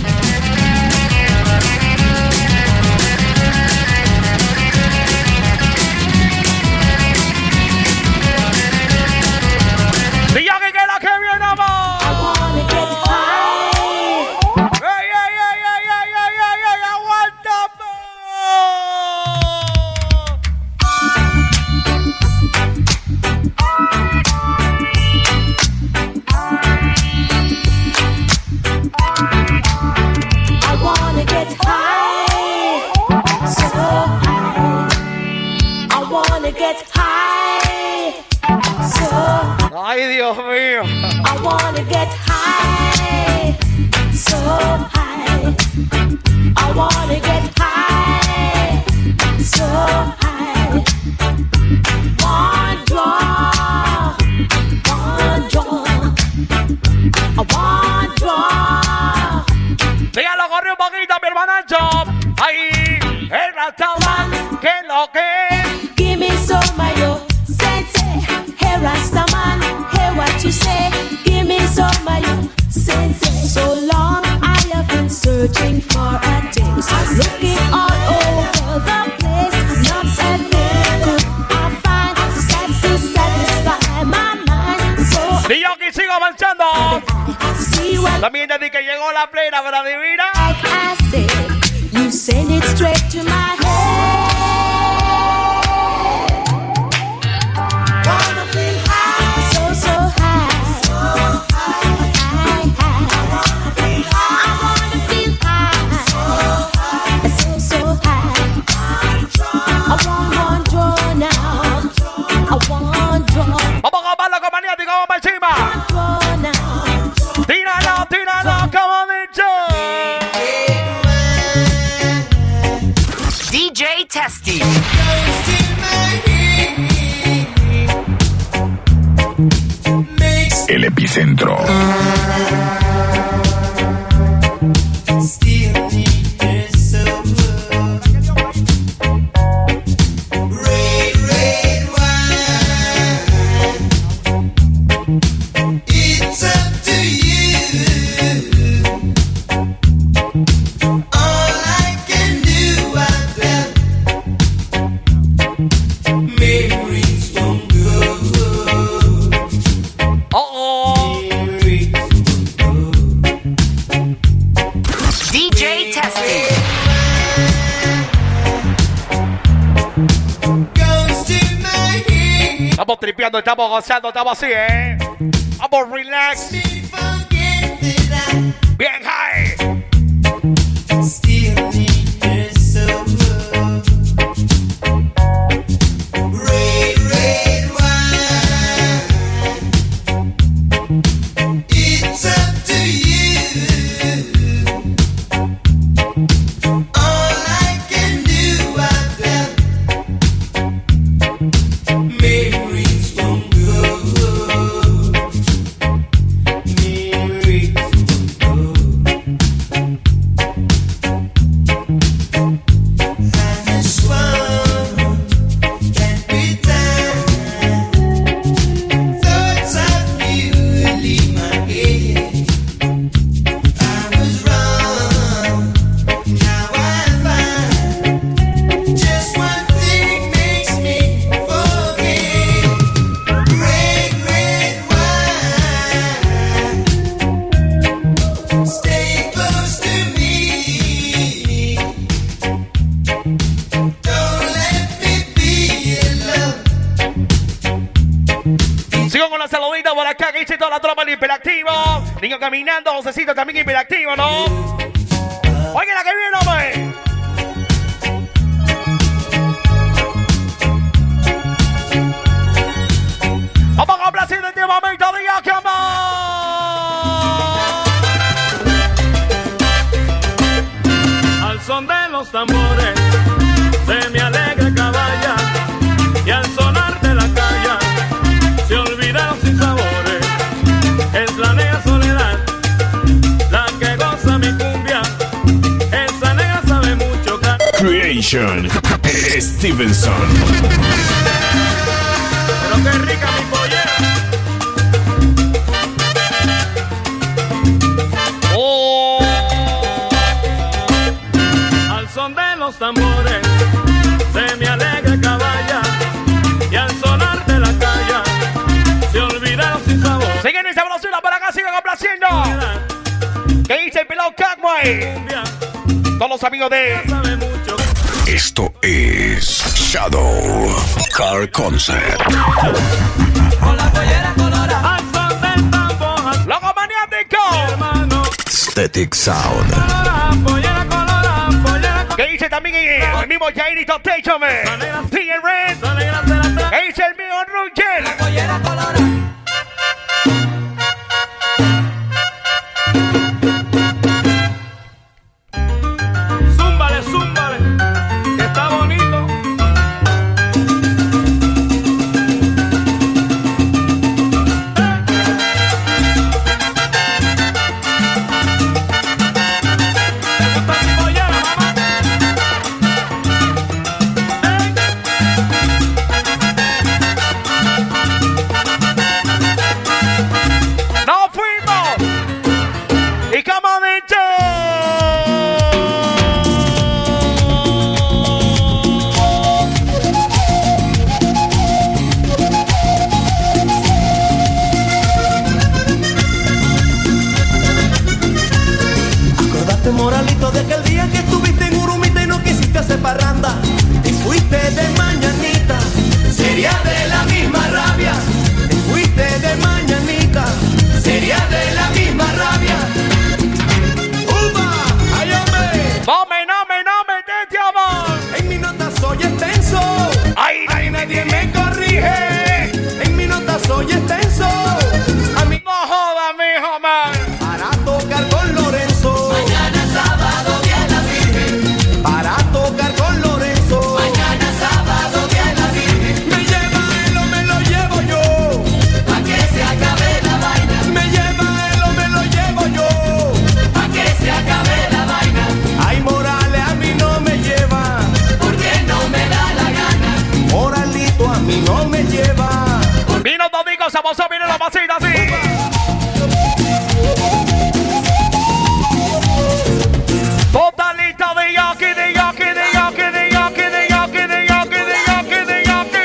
Y ya que queda que viene más. ¡Ey, ey, ey, ey, ey, ey, ey, ey! ¡Aguántame! Ay, Dios mío. I wanna get high, so high. I wanna get high, so high. One draw, one draw. One draw. Dígalo, corre un poquito, mi hermanacho. Ahí, el restaurante, que lo que. Give me some of your sensei. Hey, Rastaman, hear what you say. Give me some of your sensei. So long I have been searching for a taste. Looking all over the place. Not a thing could I find to satisfy my mind. So Y yo aquí sigo avanzando. see what También desde que llegó la plena, pero adivina. I said. You send it straight to my head. Wanna feel high, so high, so high, high. I wanna feel high, so high. I want one draw now. I want draw. Vamos a acabarlo con maniático, vamos para encima. Draw now. Tíralo, como dicho. DJ Testy. El epicentro. DJ Testy. Estamos tripeando, estamos gozando, estamos así, ¿eh? Vamos, relax. Bien high. Sigo con la saludita por acá, que hice toda la tropa del hiperactivo. Niño caminando, vocecito también hiperactivo, ¿no? Oye, la que viene, hombre. los tambores se me alegra caballa y al sonar de la calle se olvidan los sinsabores. Es la negra soledad la que goza mi cumbia. Esa negra sabe mucho. Creation Stevenson. Pero qué rica mi pollera. Oh. Al son de los tambores se me alegra caballa y al sonar de la calle se olvida los sinsabores. Siguen esa velocidad para acá, sigan complaciendo. ¿Qué dice el pelado Cagway? Todos los amigos de... Esto es Shadow Car Concept. Con la pollera colorada al son del tambor. ¡Loco maniático! Static Sound. Pollera colorada, pollera colorada. ¿Qué dice también el mismo Jairito Techome? Sigue Red. ¿Qué dice el mío Rugel? La pollera colorada. Zúmbale, zúmbale, que está bonito. ¡No fuimos! ¡Y como han dicho! Acordate, moralito, de aquel día que estuviste en Urumita y no quisiste hacer parranda y fuiste de mañanita. Sería de la misma rabia. Te fuiste de mañanita. Sería de la misma rabia. ¡Uva! ¡Ay, hombre! No me detente, amor. En mi nota soy extenso. Ay, nadie me corrige. En mi nota soy extenso. A mí no joda, mijo, man. Para tocar con Lorenzo. Mañana sábado viene la Virgen. Para tocar con Lorenzo. Mañana sábado viene la Virgen. Me lleva él o me lo llevo yo. Pa' que se acabe la vaina. Me lleva él o me lo llevo yo. Pa' que se acabe la vaina. Ay, Morales a mí no me lleva. Porque no me da la gana. Moralito a mí no me lleva. Vino Dodico, Samoso, viene la masita así. Totalita de yoki, de yoki, de yoki, de yoki, de yoki, de yoki, de yoki, de yoki.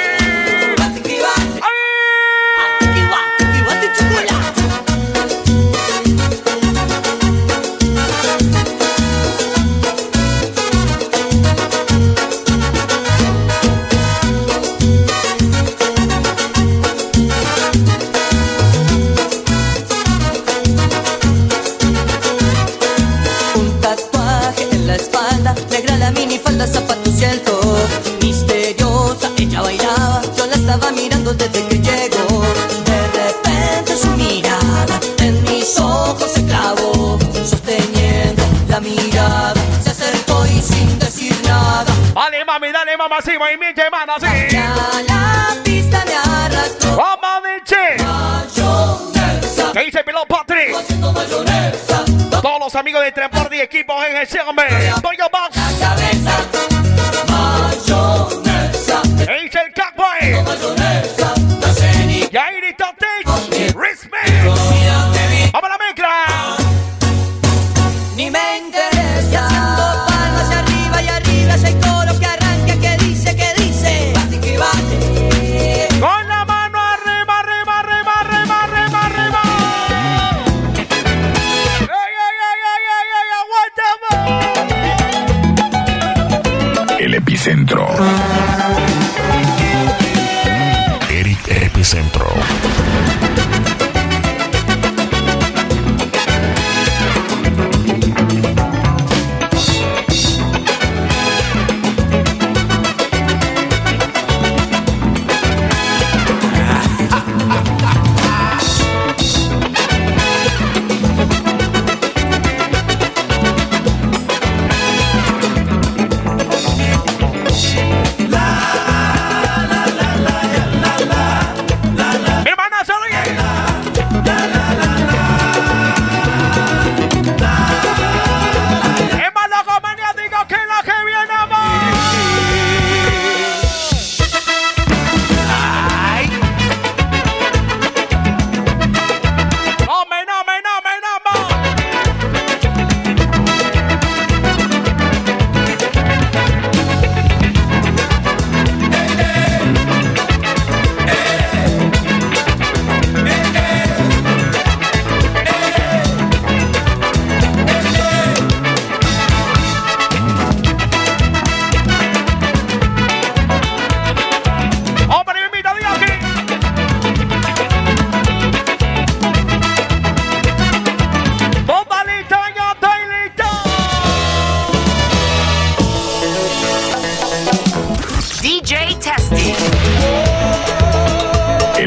Un tatuaje en la espalda, negra la minifalda, zapatos y el top. Misteriosa, ella bailaba, yo la estaba mirando desde que llegó. De repente su mirada en mis ojos se clavó, sosteniendo la mirada, se acercó y sin decir nada. Dale, mami, dale, mamá, sí, movimiento, hermano, sí. A la pista me arrastró. Vamos, diche. Mayonesa. ¿Qué dice el piloto Patrick? Haciendo mayonesa. Todos los amigos de transporte y equipos en el hombre. Toyo Box. La cabeza. Mayonesa. ¿Qué dice el Cowboy? Mayonesa. La ceni. Yairito Tech. Respect. Vamos a la mezcla. Ni me interesa. Y haciendo palmas arriba y arriba ese coro que arranca, que dice, bate que bate. Con la mano arriba, arriba, arriba, arriba, arriba, arriba. ¡Ey, aguanta! El epicentro. Eric Epicentro.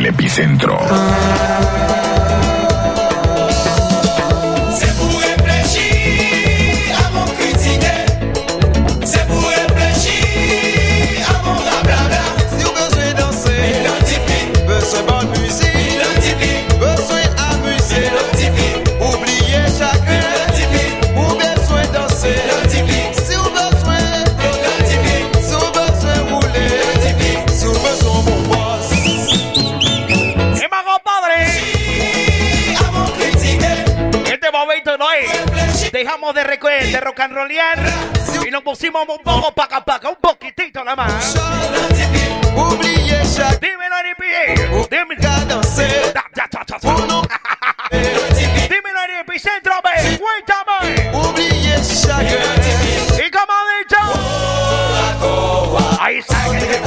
El epicentro. C'est pour réfléchir avant de critiquer. C'est pour réfléchir avant de blabla. Si vous besoin danser, identifié. besoin bonne musique, Identifié. besoin amuser, Identifié. oublier chacun, Identifié. ou besoin danser, Identifié. si vous besoin, Identifié. si vous besoin rouler, Identifié. si vous besoin bon boss. ¡Y más, compadre! Avant de critiquer. Este momento no es. Dejamos de rock and rollear y nos pusimos un poco paca, un poquitito nada más. Oublier chaque Dímelo, NPA. Dímelo. qu'à danser, Dímelo en el epicentro, ve. Cuéntame. oublier chacun. Y como ha dicho. Ahí está.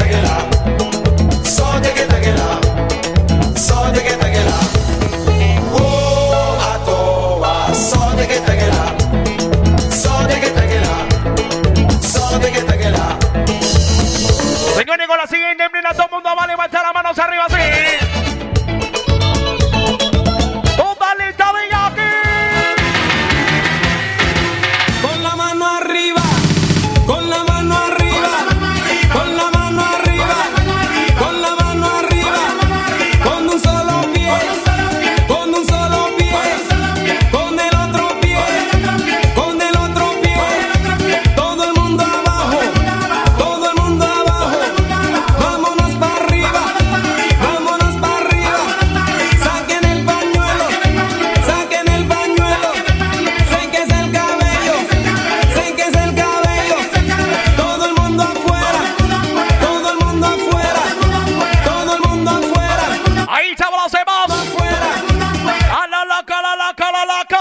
Sorte que taguela, sorte que taguela. Oh, à toa, sorte que taguela, sorte que taguela, sorte que taguela. Señores, con la siguiente himna, todo el mundo va a levantar las manos arriba así. Totalita de aquí. Con la mano arriba, con la mano arriba, con la mano arriba, con la mano arriba, con un solo pie, con un solo pie, con el otro pie, con el otro pie, todo el mundo abajo, todo el mundo abajo, vámonos para arriba, vámonos para arriba, saquen el pañuelo, saquen el pañuelo, séquese el cabello, séquese el cabello, todo el mundo afuera, todo el mundo afuera, todo el mundo afuera, Ahí estamos los demás. afuera. A la loca, la loca, la loca.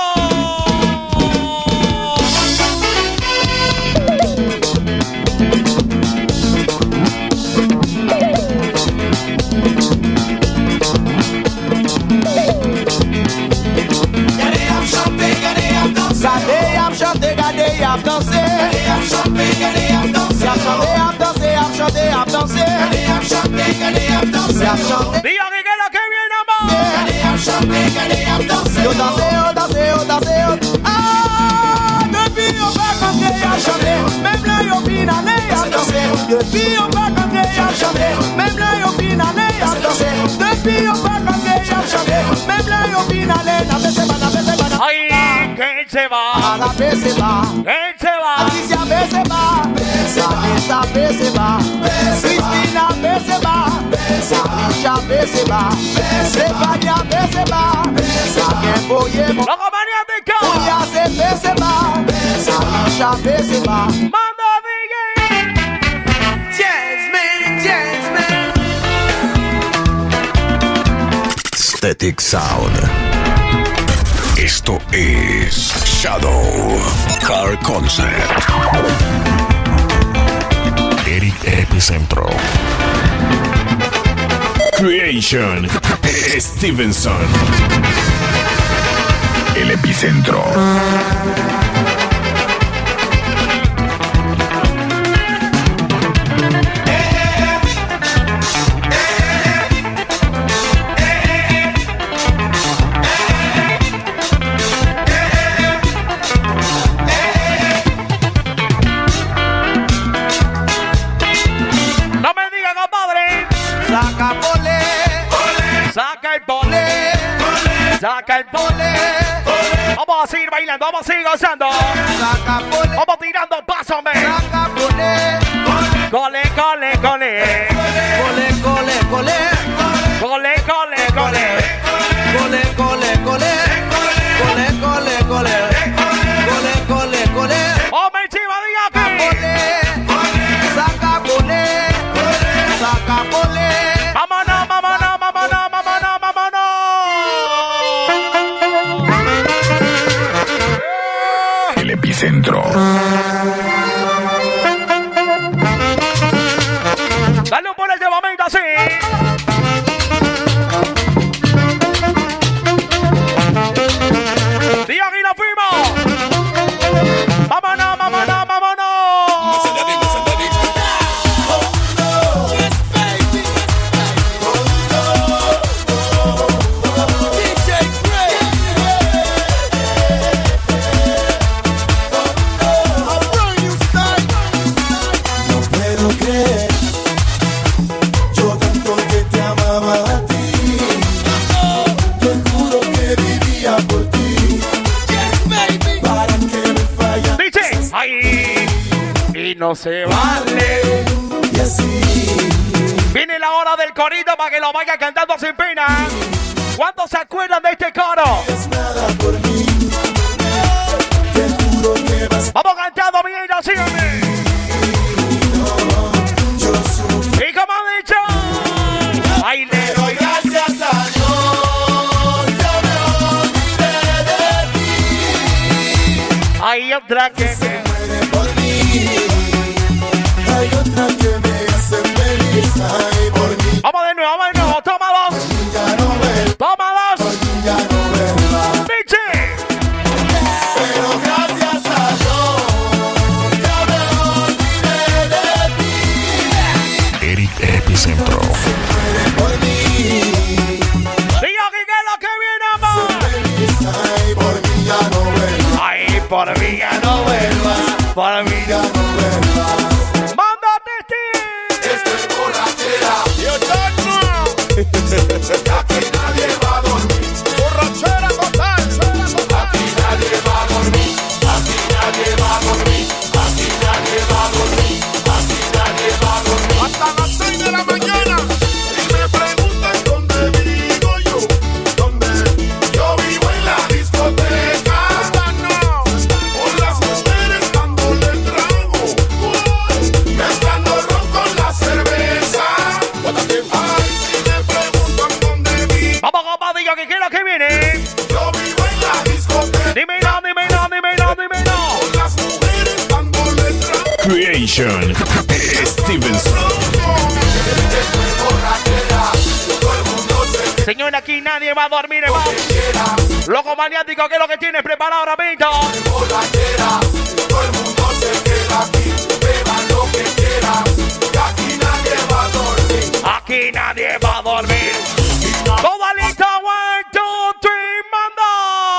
Gardez à chanter, gardez à danser. Gardez à chanter, gardez à danser. Gardez à chanter, gardez à danser. Gardez à danser, à chanter, à danser. Gardez à chanter, gardez à danser. À chanter. Diga que es lo que viene, amor. Gardez à chanter, gardez à danser. Yo dansez. Ah, depuis on va camper à chanter. Même là, yo fin aller à danser. Depuis on va camper à chanter. Même là, yo fin aller à danser. Depuis on va camper à chanter. Même là, yo fin aller. Na bese ba, na bese ba, na Ay, que se va. na bese ba. Que se va. Alicia bese ba. Vanessa bese ba. Cristina bese ba. Alicia bese ba. Stefania bese ba. Saben boye mo. Loco maniático. Julia se bese ba. Alicia bese ba. Manda DJ. Jasmine. Static Sound. Esto es Shadow Car Concept. Eric Epicentro. Creation Stevenson. El Epicentro. No me diga, compadre. Saca pole. Saca el pole. Saca el pole. Vamos a seguir bailando, vamos a seguir gozando. Saca pole. Vamos tirando pasos, me. Saca pole. Cole, cole, cole. Cole, cole, cole. Cole, cole, cole. Cole, cole, cole. Cole, cole, cole. Cole, cole, cole. Hombre, encima, diga aquí. Saca pole. Saca pole. Vámonos, vámonos, vámonos, vámonos, vámonos. El Epicentro. Dale y no se vale. Y así. Viene la hora del corito para que lo vaya cantando sin pena. ¿Cuántos se acuerdan de este coro? Vamos cantando, amiguitos, síganme. Y como han dicho, ay, le doy gracias a Dios. Ya me olvidé de ti. Hay otra que se muere por mí. Hay otra que me hace feliz. Ay, por mí. Vamos de nuevo, toma dos. Toma dos. Biche. Pero gracias a Dios, ya me olvidé de ti. Eric Epicentro. Por mí. Diga que es lo que viene, amor. Ay, por mí ya no vuelvas. Ay, por mí ya no vuelvas. Por mí ya no vuelvas. Mándate, tío. Esto es borrachera. Aquí nadie va a dormir. Borrachera total. Aquí nadie va a dormir. Aquí nadie va a dormir. Aquí nadie va a dormir. Aquí nadie va a dormir. Hasta las 6 de la mañana. Y me preguntan dónde vivo yo. ¿Dónde? Yo vivo en la discoteca. Con las mujeres dándole trago. Mezclando ron con la cerveza. Ay, si me preguntan dónde vivo. Vamos, compa, diga que es lo que viene. Yo vivo en la discoteca. Dímelo. Con las mujeres dándole trago. Creation. Stevenson. Esto es borrachera. Todo el mundo se Señor, aquí nadie va a dormir, hermano. Loco maniático, ¿qué es lo que tienes preparado, Ramito? borrachera. Todo el mundo se queda aquí. Beba lo que quiera. Y aquí nadie va a dormir. Aquí nadie va a dormir. Todo listo, 1, 2, 3, manda.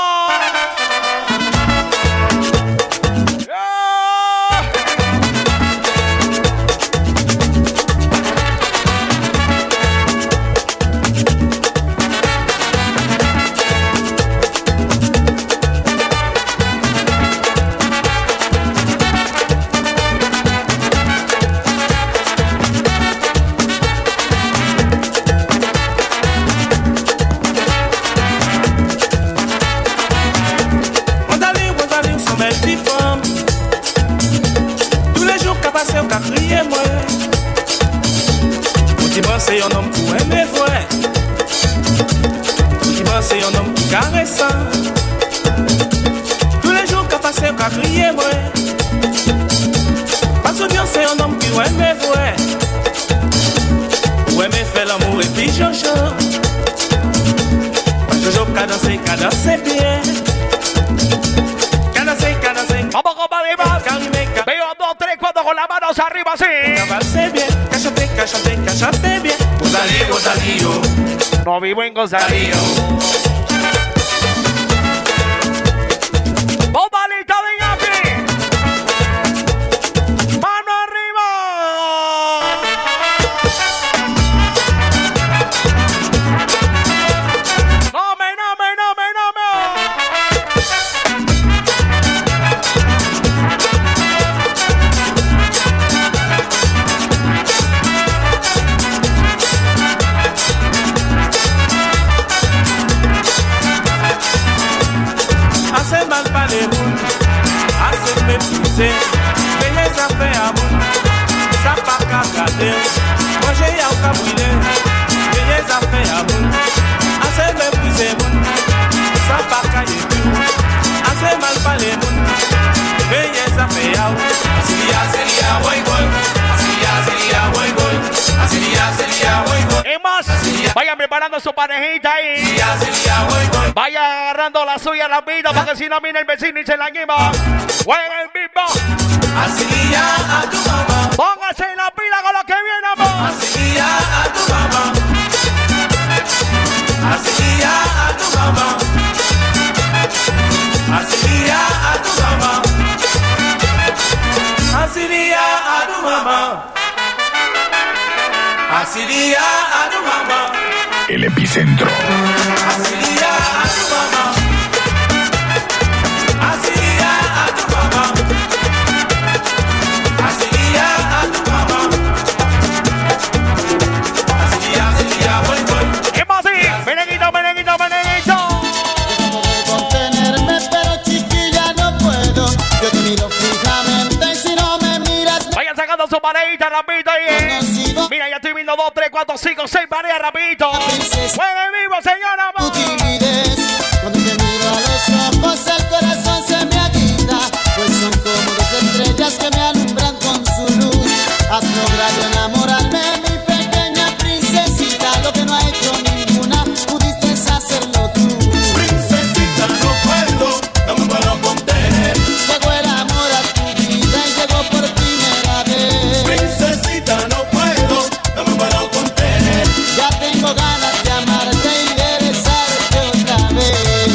Rosalie sont mes petites femmes. Tous les jours qu'à passer au quatrième mois. Mon dimanche c'est un homme pour aimer vrai. Mon dimanche c'est un homme caressant. Tous les jours qu'à passer au quatrième mois. Parce que bien c'est un homme qui aime vrai. Pour aimer faire l'amour et puis Jojo. Jojo qu'à danser bien. Vamos, compa, Dimas. Veo 2, 3, 4 con las manos arriba, así. Cállate bien. Rosalío. No vivo en Gonzalillo. Bobalita de Yapi. Mano arriba. No me. Assez mal parlé, assez méprisé. Veillez à faire amour, ça pas qu'à garder. Moi j'ai eu qu'à brûler. Veillez à faire amour, assez méprisé, ça pas qu'à y être. Assez mal parlé, veillez à faire amour. Asilia, buen gol. Asilia, buen gol. Asilia, buen gol. Es más, vayan preparando su parejita ahí. Vayan agarrando la suya, la vida, porque si no viene el vecino y se la lleva. Juega el mismo. Asilia a tu mamá. Póngase en la pila con lo que viene, amor. Asilia a tu mamá. Asilia a tu mamá. Asilia a tu mamá. Asilia a tu mamá. Asilia a tu mamá. El epicentro. Asilia a tu mamá. Asilia a tu mamá. buscando su parejita, rapidito ahí. Mira, ya estoy viendo 2, 3, 4, 5, 6 parejas, rapidito. Juega en vivo, señora. Cuando te miro a los ojos, el corazón se me agita, pues son como dos estrellas que me alumbran con su luz. Has logrado enamorarme, mi pequeña princesita, lo que no ha hecho ninguna, pudiste hacerlo tú. Princesita, no me puedo contener. Llegó el amor a tu vida y llegó por primera vez. Princesita, no me puedo contener. Ya tengo ganas de amarte y de besarte otra vez.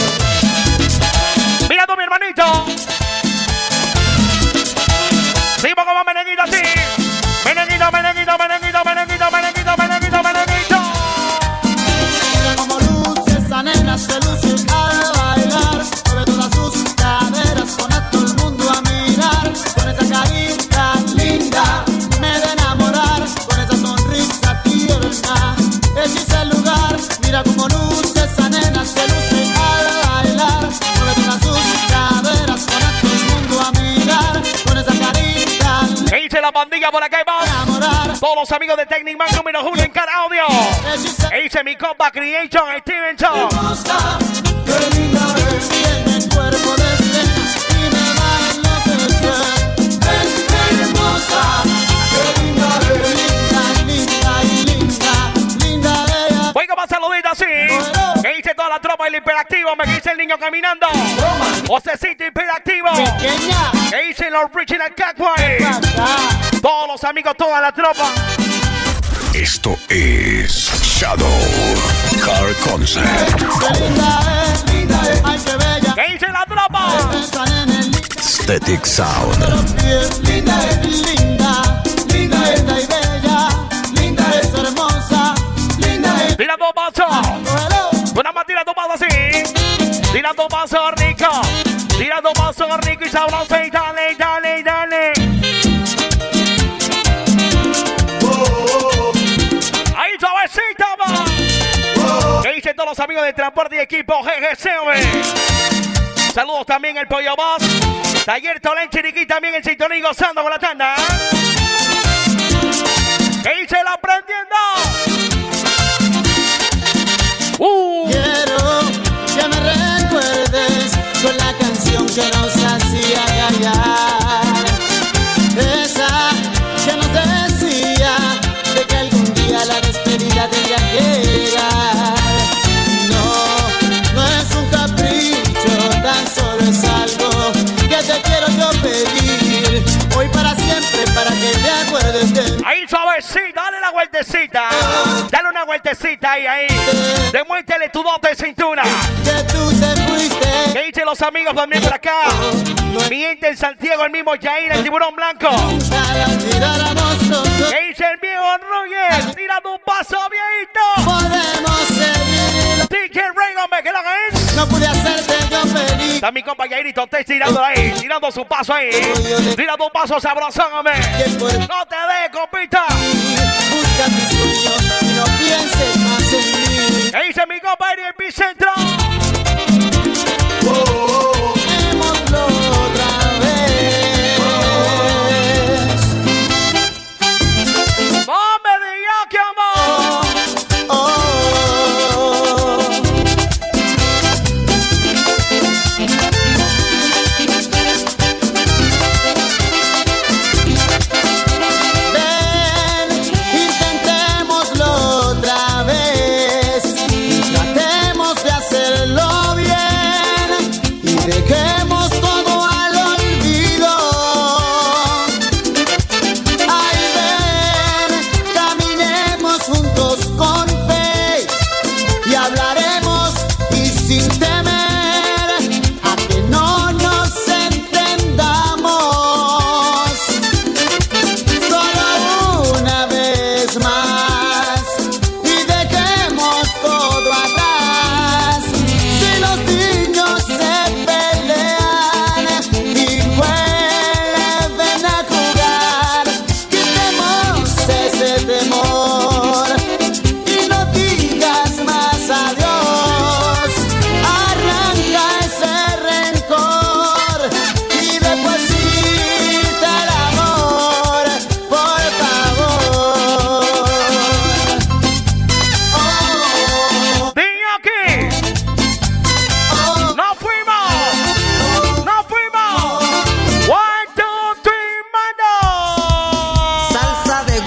Mira tú, mi hermanito. Seguimos como meneguito así. Meneguito, meneguito, meneguito, meneguito, meneguito, meneguito, meneguito. Mira como luce esa nena, se luce al bailar. Mueve todas sus caderas, pone a todo el mundo a mirar. Con esa carita linda, me de enamorar. Con esa sonrisa tierna, hechiza el lugar. Mira como luce esa nena, se luce al bailar. Mueve todas sus caderas, pone a todo el mundo a mirar. Con esa carita linda. ¿Qué dice la pandilla por acá? Vamos. Todos los amigos de Technic Man número 1 en cara audio. ¿Qué dice mi compa Creation Stevenson? Qué linda es, tiene el cuerpo de escena y me va a enloquecer. Es hermosa, qué linda es, linda, linda y linda, linda ella. Voy con más saluditos así. ¿Qué dice toda la tropa del hiperactivo? Me dice el niño caminando. Josecito hiperactivo. ¿Qué dicen los original Cackway? Todos los amigos, toda la tropa. Esto es Shadow Car Concept. ¿Qué dice la tropa? Static Sound. Linda es linda, linda es y bella, linda es hermosa, linda es. Tira dos pasos. Una más, tira dos pasos así. Tira dos pasos, rico. Tira dos pasos, rico y sabroso. Y dale, dale, dale. Ahí suavecita, va. ¿Qué dicen todos los amigos de transporte y equipo GGC, hombre? Saludos también el Pollo Boss. Taller Tolén Chiriquí también en sintonía y gozando con la tanda. ¿Qué dice el aprendiendo? Quiero que me recuerdes con la canción que nos hacía callar. Esa que nos decía de que algún día la despedida tendría que llegar. No es un capricho, tan solo es algo que te quiero yo pedir. Hoy para siempre, para que te acuerdes de mí. Ahí suavecita, dale la vueltecita. Dale una vueltecita ahí. Demuéstrale tu dote de cintura. Que tú te fuiste. ¿Qué dicen los amigos también por acá? Mi gente en Santiago, el mismo Jair, el tiburón blanco. ¿Qué dice el viejo Roger? Tira tu paso, viejito. Podemos seguir. DJ Reagan, ¿me que lo hagan? No pude hacerte yo feliz. Está mi compa Jairito, te tirando ahí, tirando su paso ahí. Tira tu paso sabrosón, hombre. No te dejes, compita. Busca tus sueños y no pienses más en mí. ¿Qué dice mi compa Eri Epicentro? Démoslo otra vez. ¡No me digas que amor! Ven, intentémoslo otra vez. Tratemos de hacer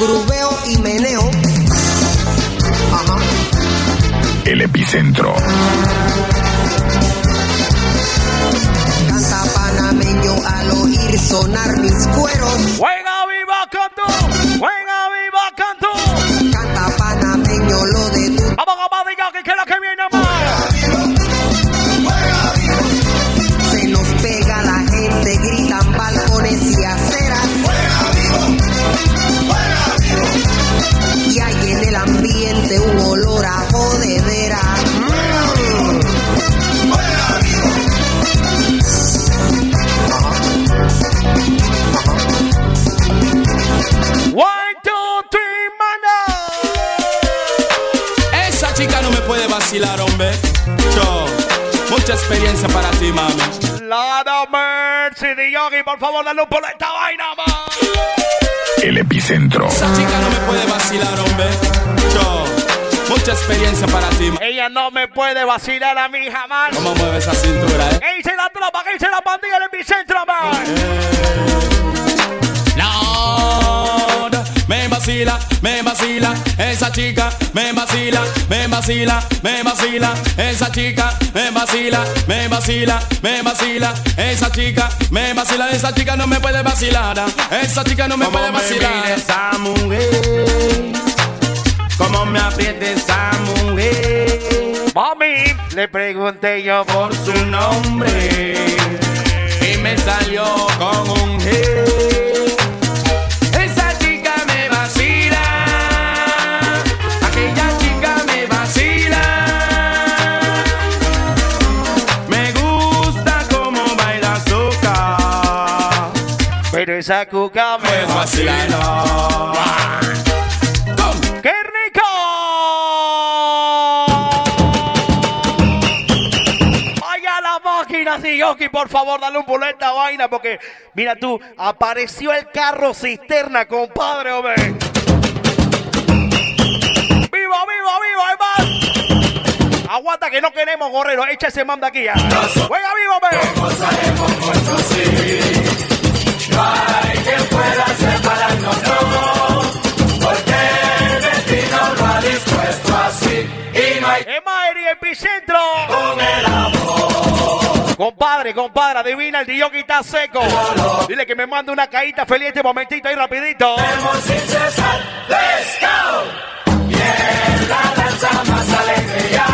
grubeo y meneo. Ajá. El epicentro. Canta panameño al oír sonar mis cueros. ¡Juega viva canto! ¡Juega viva canto! Canta panameño lo de tu. ¡Vamos, compadre, que es lo que viene más! Se nos pega la gente, gritan balcones y aceras. Y hay en el ambiente un olor a jodedera. One, two, three, mano. Esa chica no me puede vacilar, hombre. Yo, mucha experiencia para ti, mami. Lord of mercy, de Yogi, por favor, dale un por esta vaina, man. El epicentro. Esa chica no me puede vacilar, hombre. Yo, mucha experiencia para ti, mami. Ella no me puede vacilar a mí jamás. ¿Cómo mueve esa cintura, ¿Qué dice la tropa? ¿Qué dice la pandilla del epicentro, man? Lord, me vacila, esa chica, me vacila, esa chica, me vacila, esa chica no me puede vacilar, esa chica no me puede vacilar. Esa mujer, cómo me aprieta esa mujer. Mami, le pregunté yo por su nombre y me salió con un G. Pero esa cuca me vacila. ¡Qué rico! Vaya la máquina, Yoki, por favor, dale un boleto a esta vaina, porque mira tú, apareció el carro cisterna, compadre, hombre. ¡Viva, viva, viva, hermano! Aguanta que no queremos gorrero, echa ese mando aquí ya. ¡Juega vivo, hombre! No hay quien pueda separarnos, no, porque el destino lo ha dispuesto así y no hay Emaeri Epicentro con el amor. Compadre, adivina, el Yogi está seco. Dile que me mande una caíta feliz este momentito ahí rapidito. Vemos sin cesar, let's go. Y en la danza más alegre ya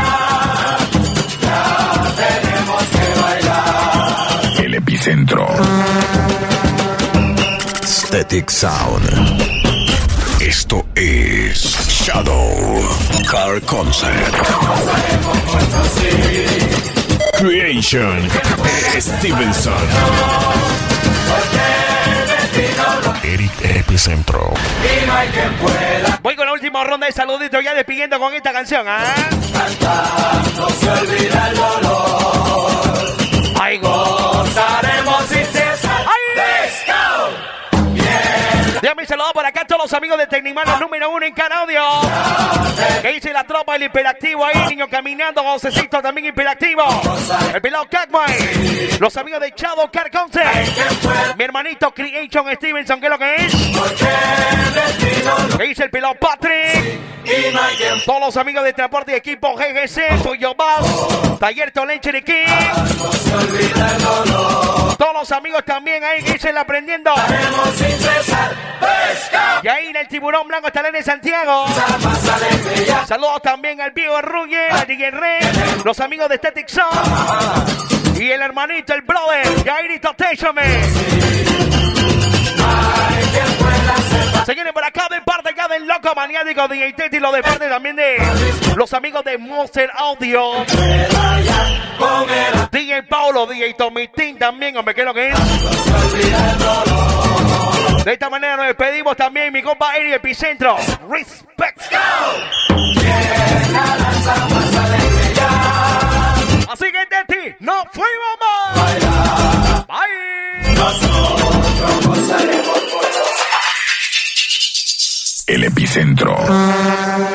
tenemos que bailar. El epicentro. Static Sound. Esto es Shadow Car Concert. Creation Stevenson. Eric Epicentro. Y no hay quien pueda. Voy con la última ronda de saluditos ya despidiendo con esta canción, Cantando se olvida el dolor. Ay, gozaremos sin cesar. Let's go. Déjame saludar por acá a todos los amigos de Tecnimano número 1 en Canaudio. Que dice la tropa, el hiperactivo ahí, niño caminando, Josecito también hiperactivo. El pelado Catboy. Los amigos de Shadow Car Concert. Mi hermanito Creation Stevenson, ¿qué es lo que es? Que dice el pelado Patrick. Todos los amigos de Transporte y Equipo GGC, Tuyo Bass, Taller Tolenche de King. Todos los amigos también ahí que dicen aprendiendo. Y ahí en el Tiburón Blanco está en Santiago. Saludos también al Viejo Ruger, al DJ Red, los amigos de Static Sound y el hermanito, el brother, Jairito Téchame. Se viene por acá de parte acá del loco maniático DJ Teti, lo de parte también de los amigos de Monster Audio. DJ Paulo, DJ Tomitín también, hombre, ¿qué es lo que es? De esta manera nos despedimos también, mi compa Eri Epicentro. Respect. Así que Teti, nos fuimos más. Bye. El Epicentro.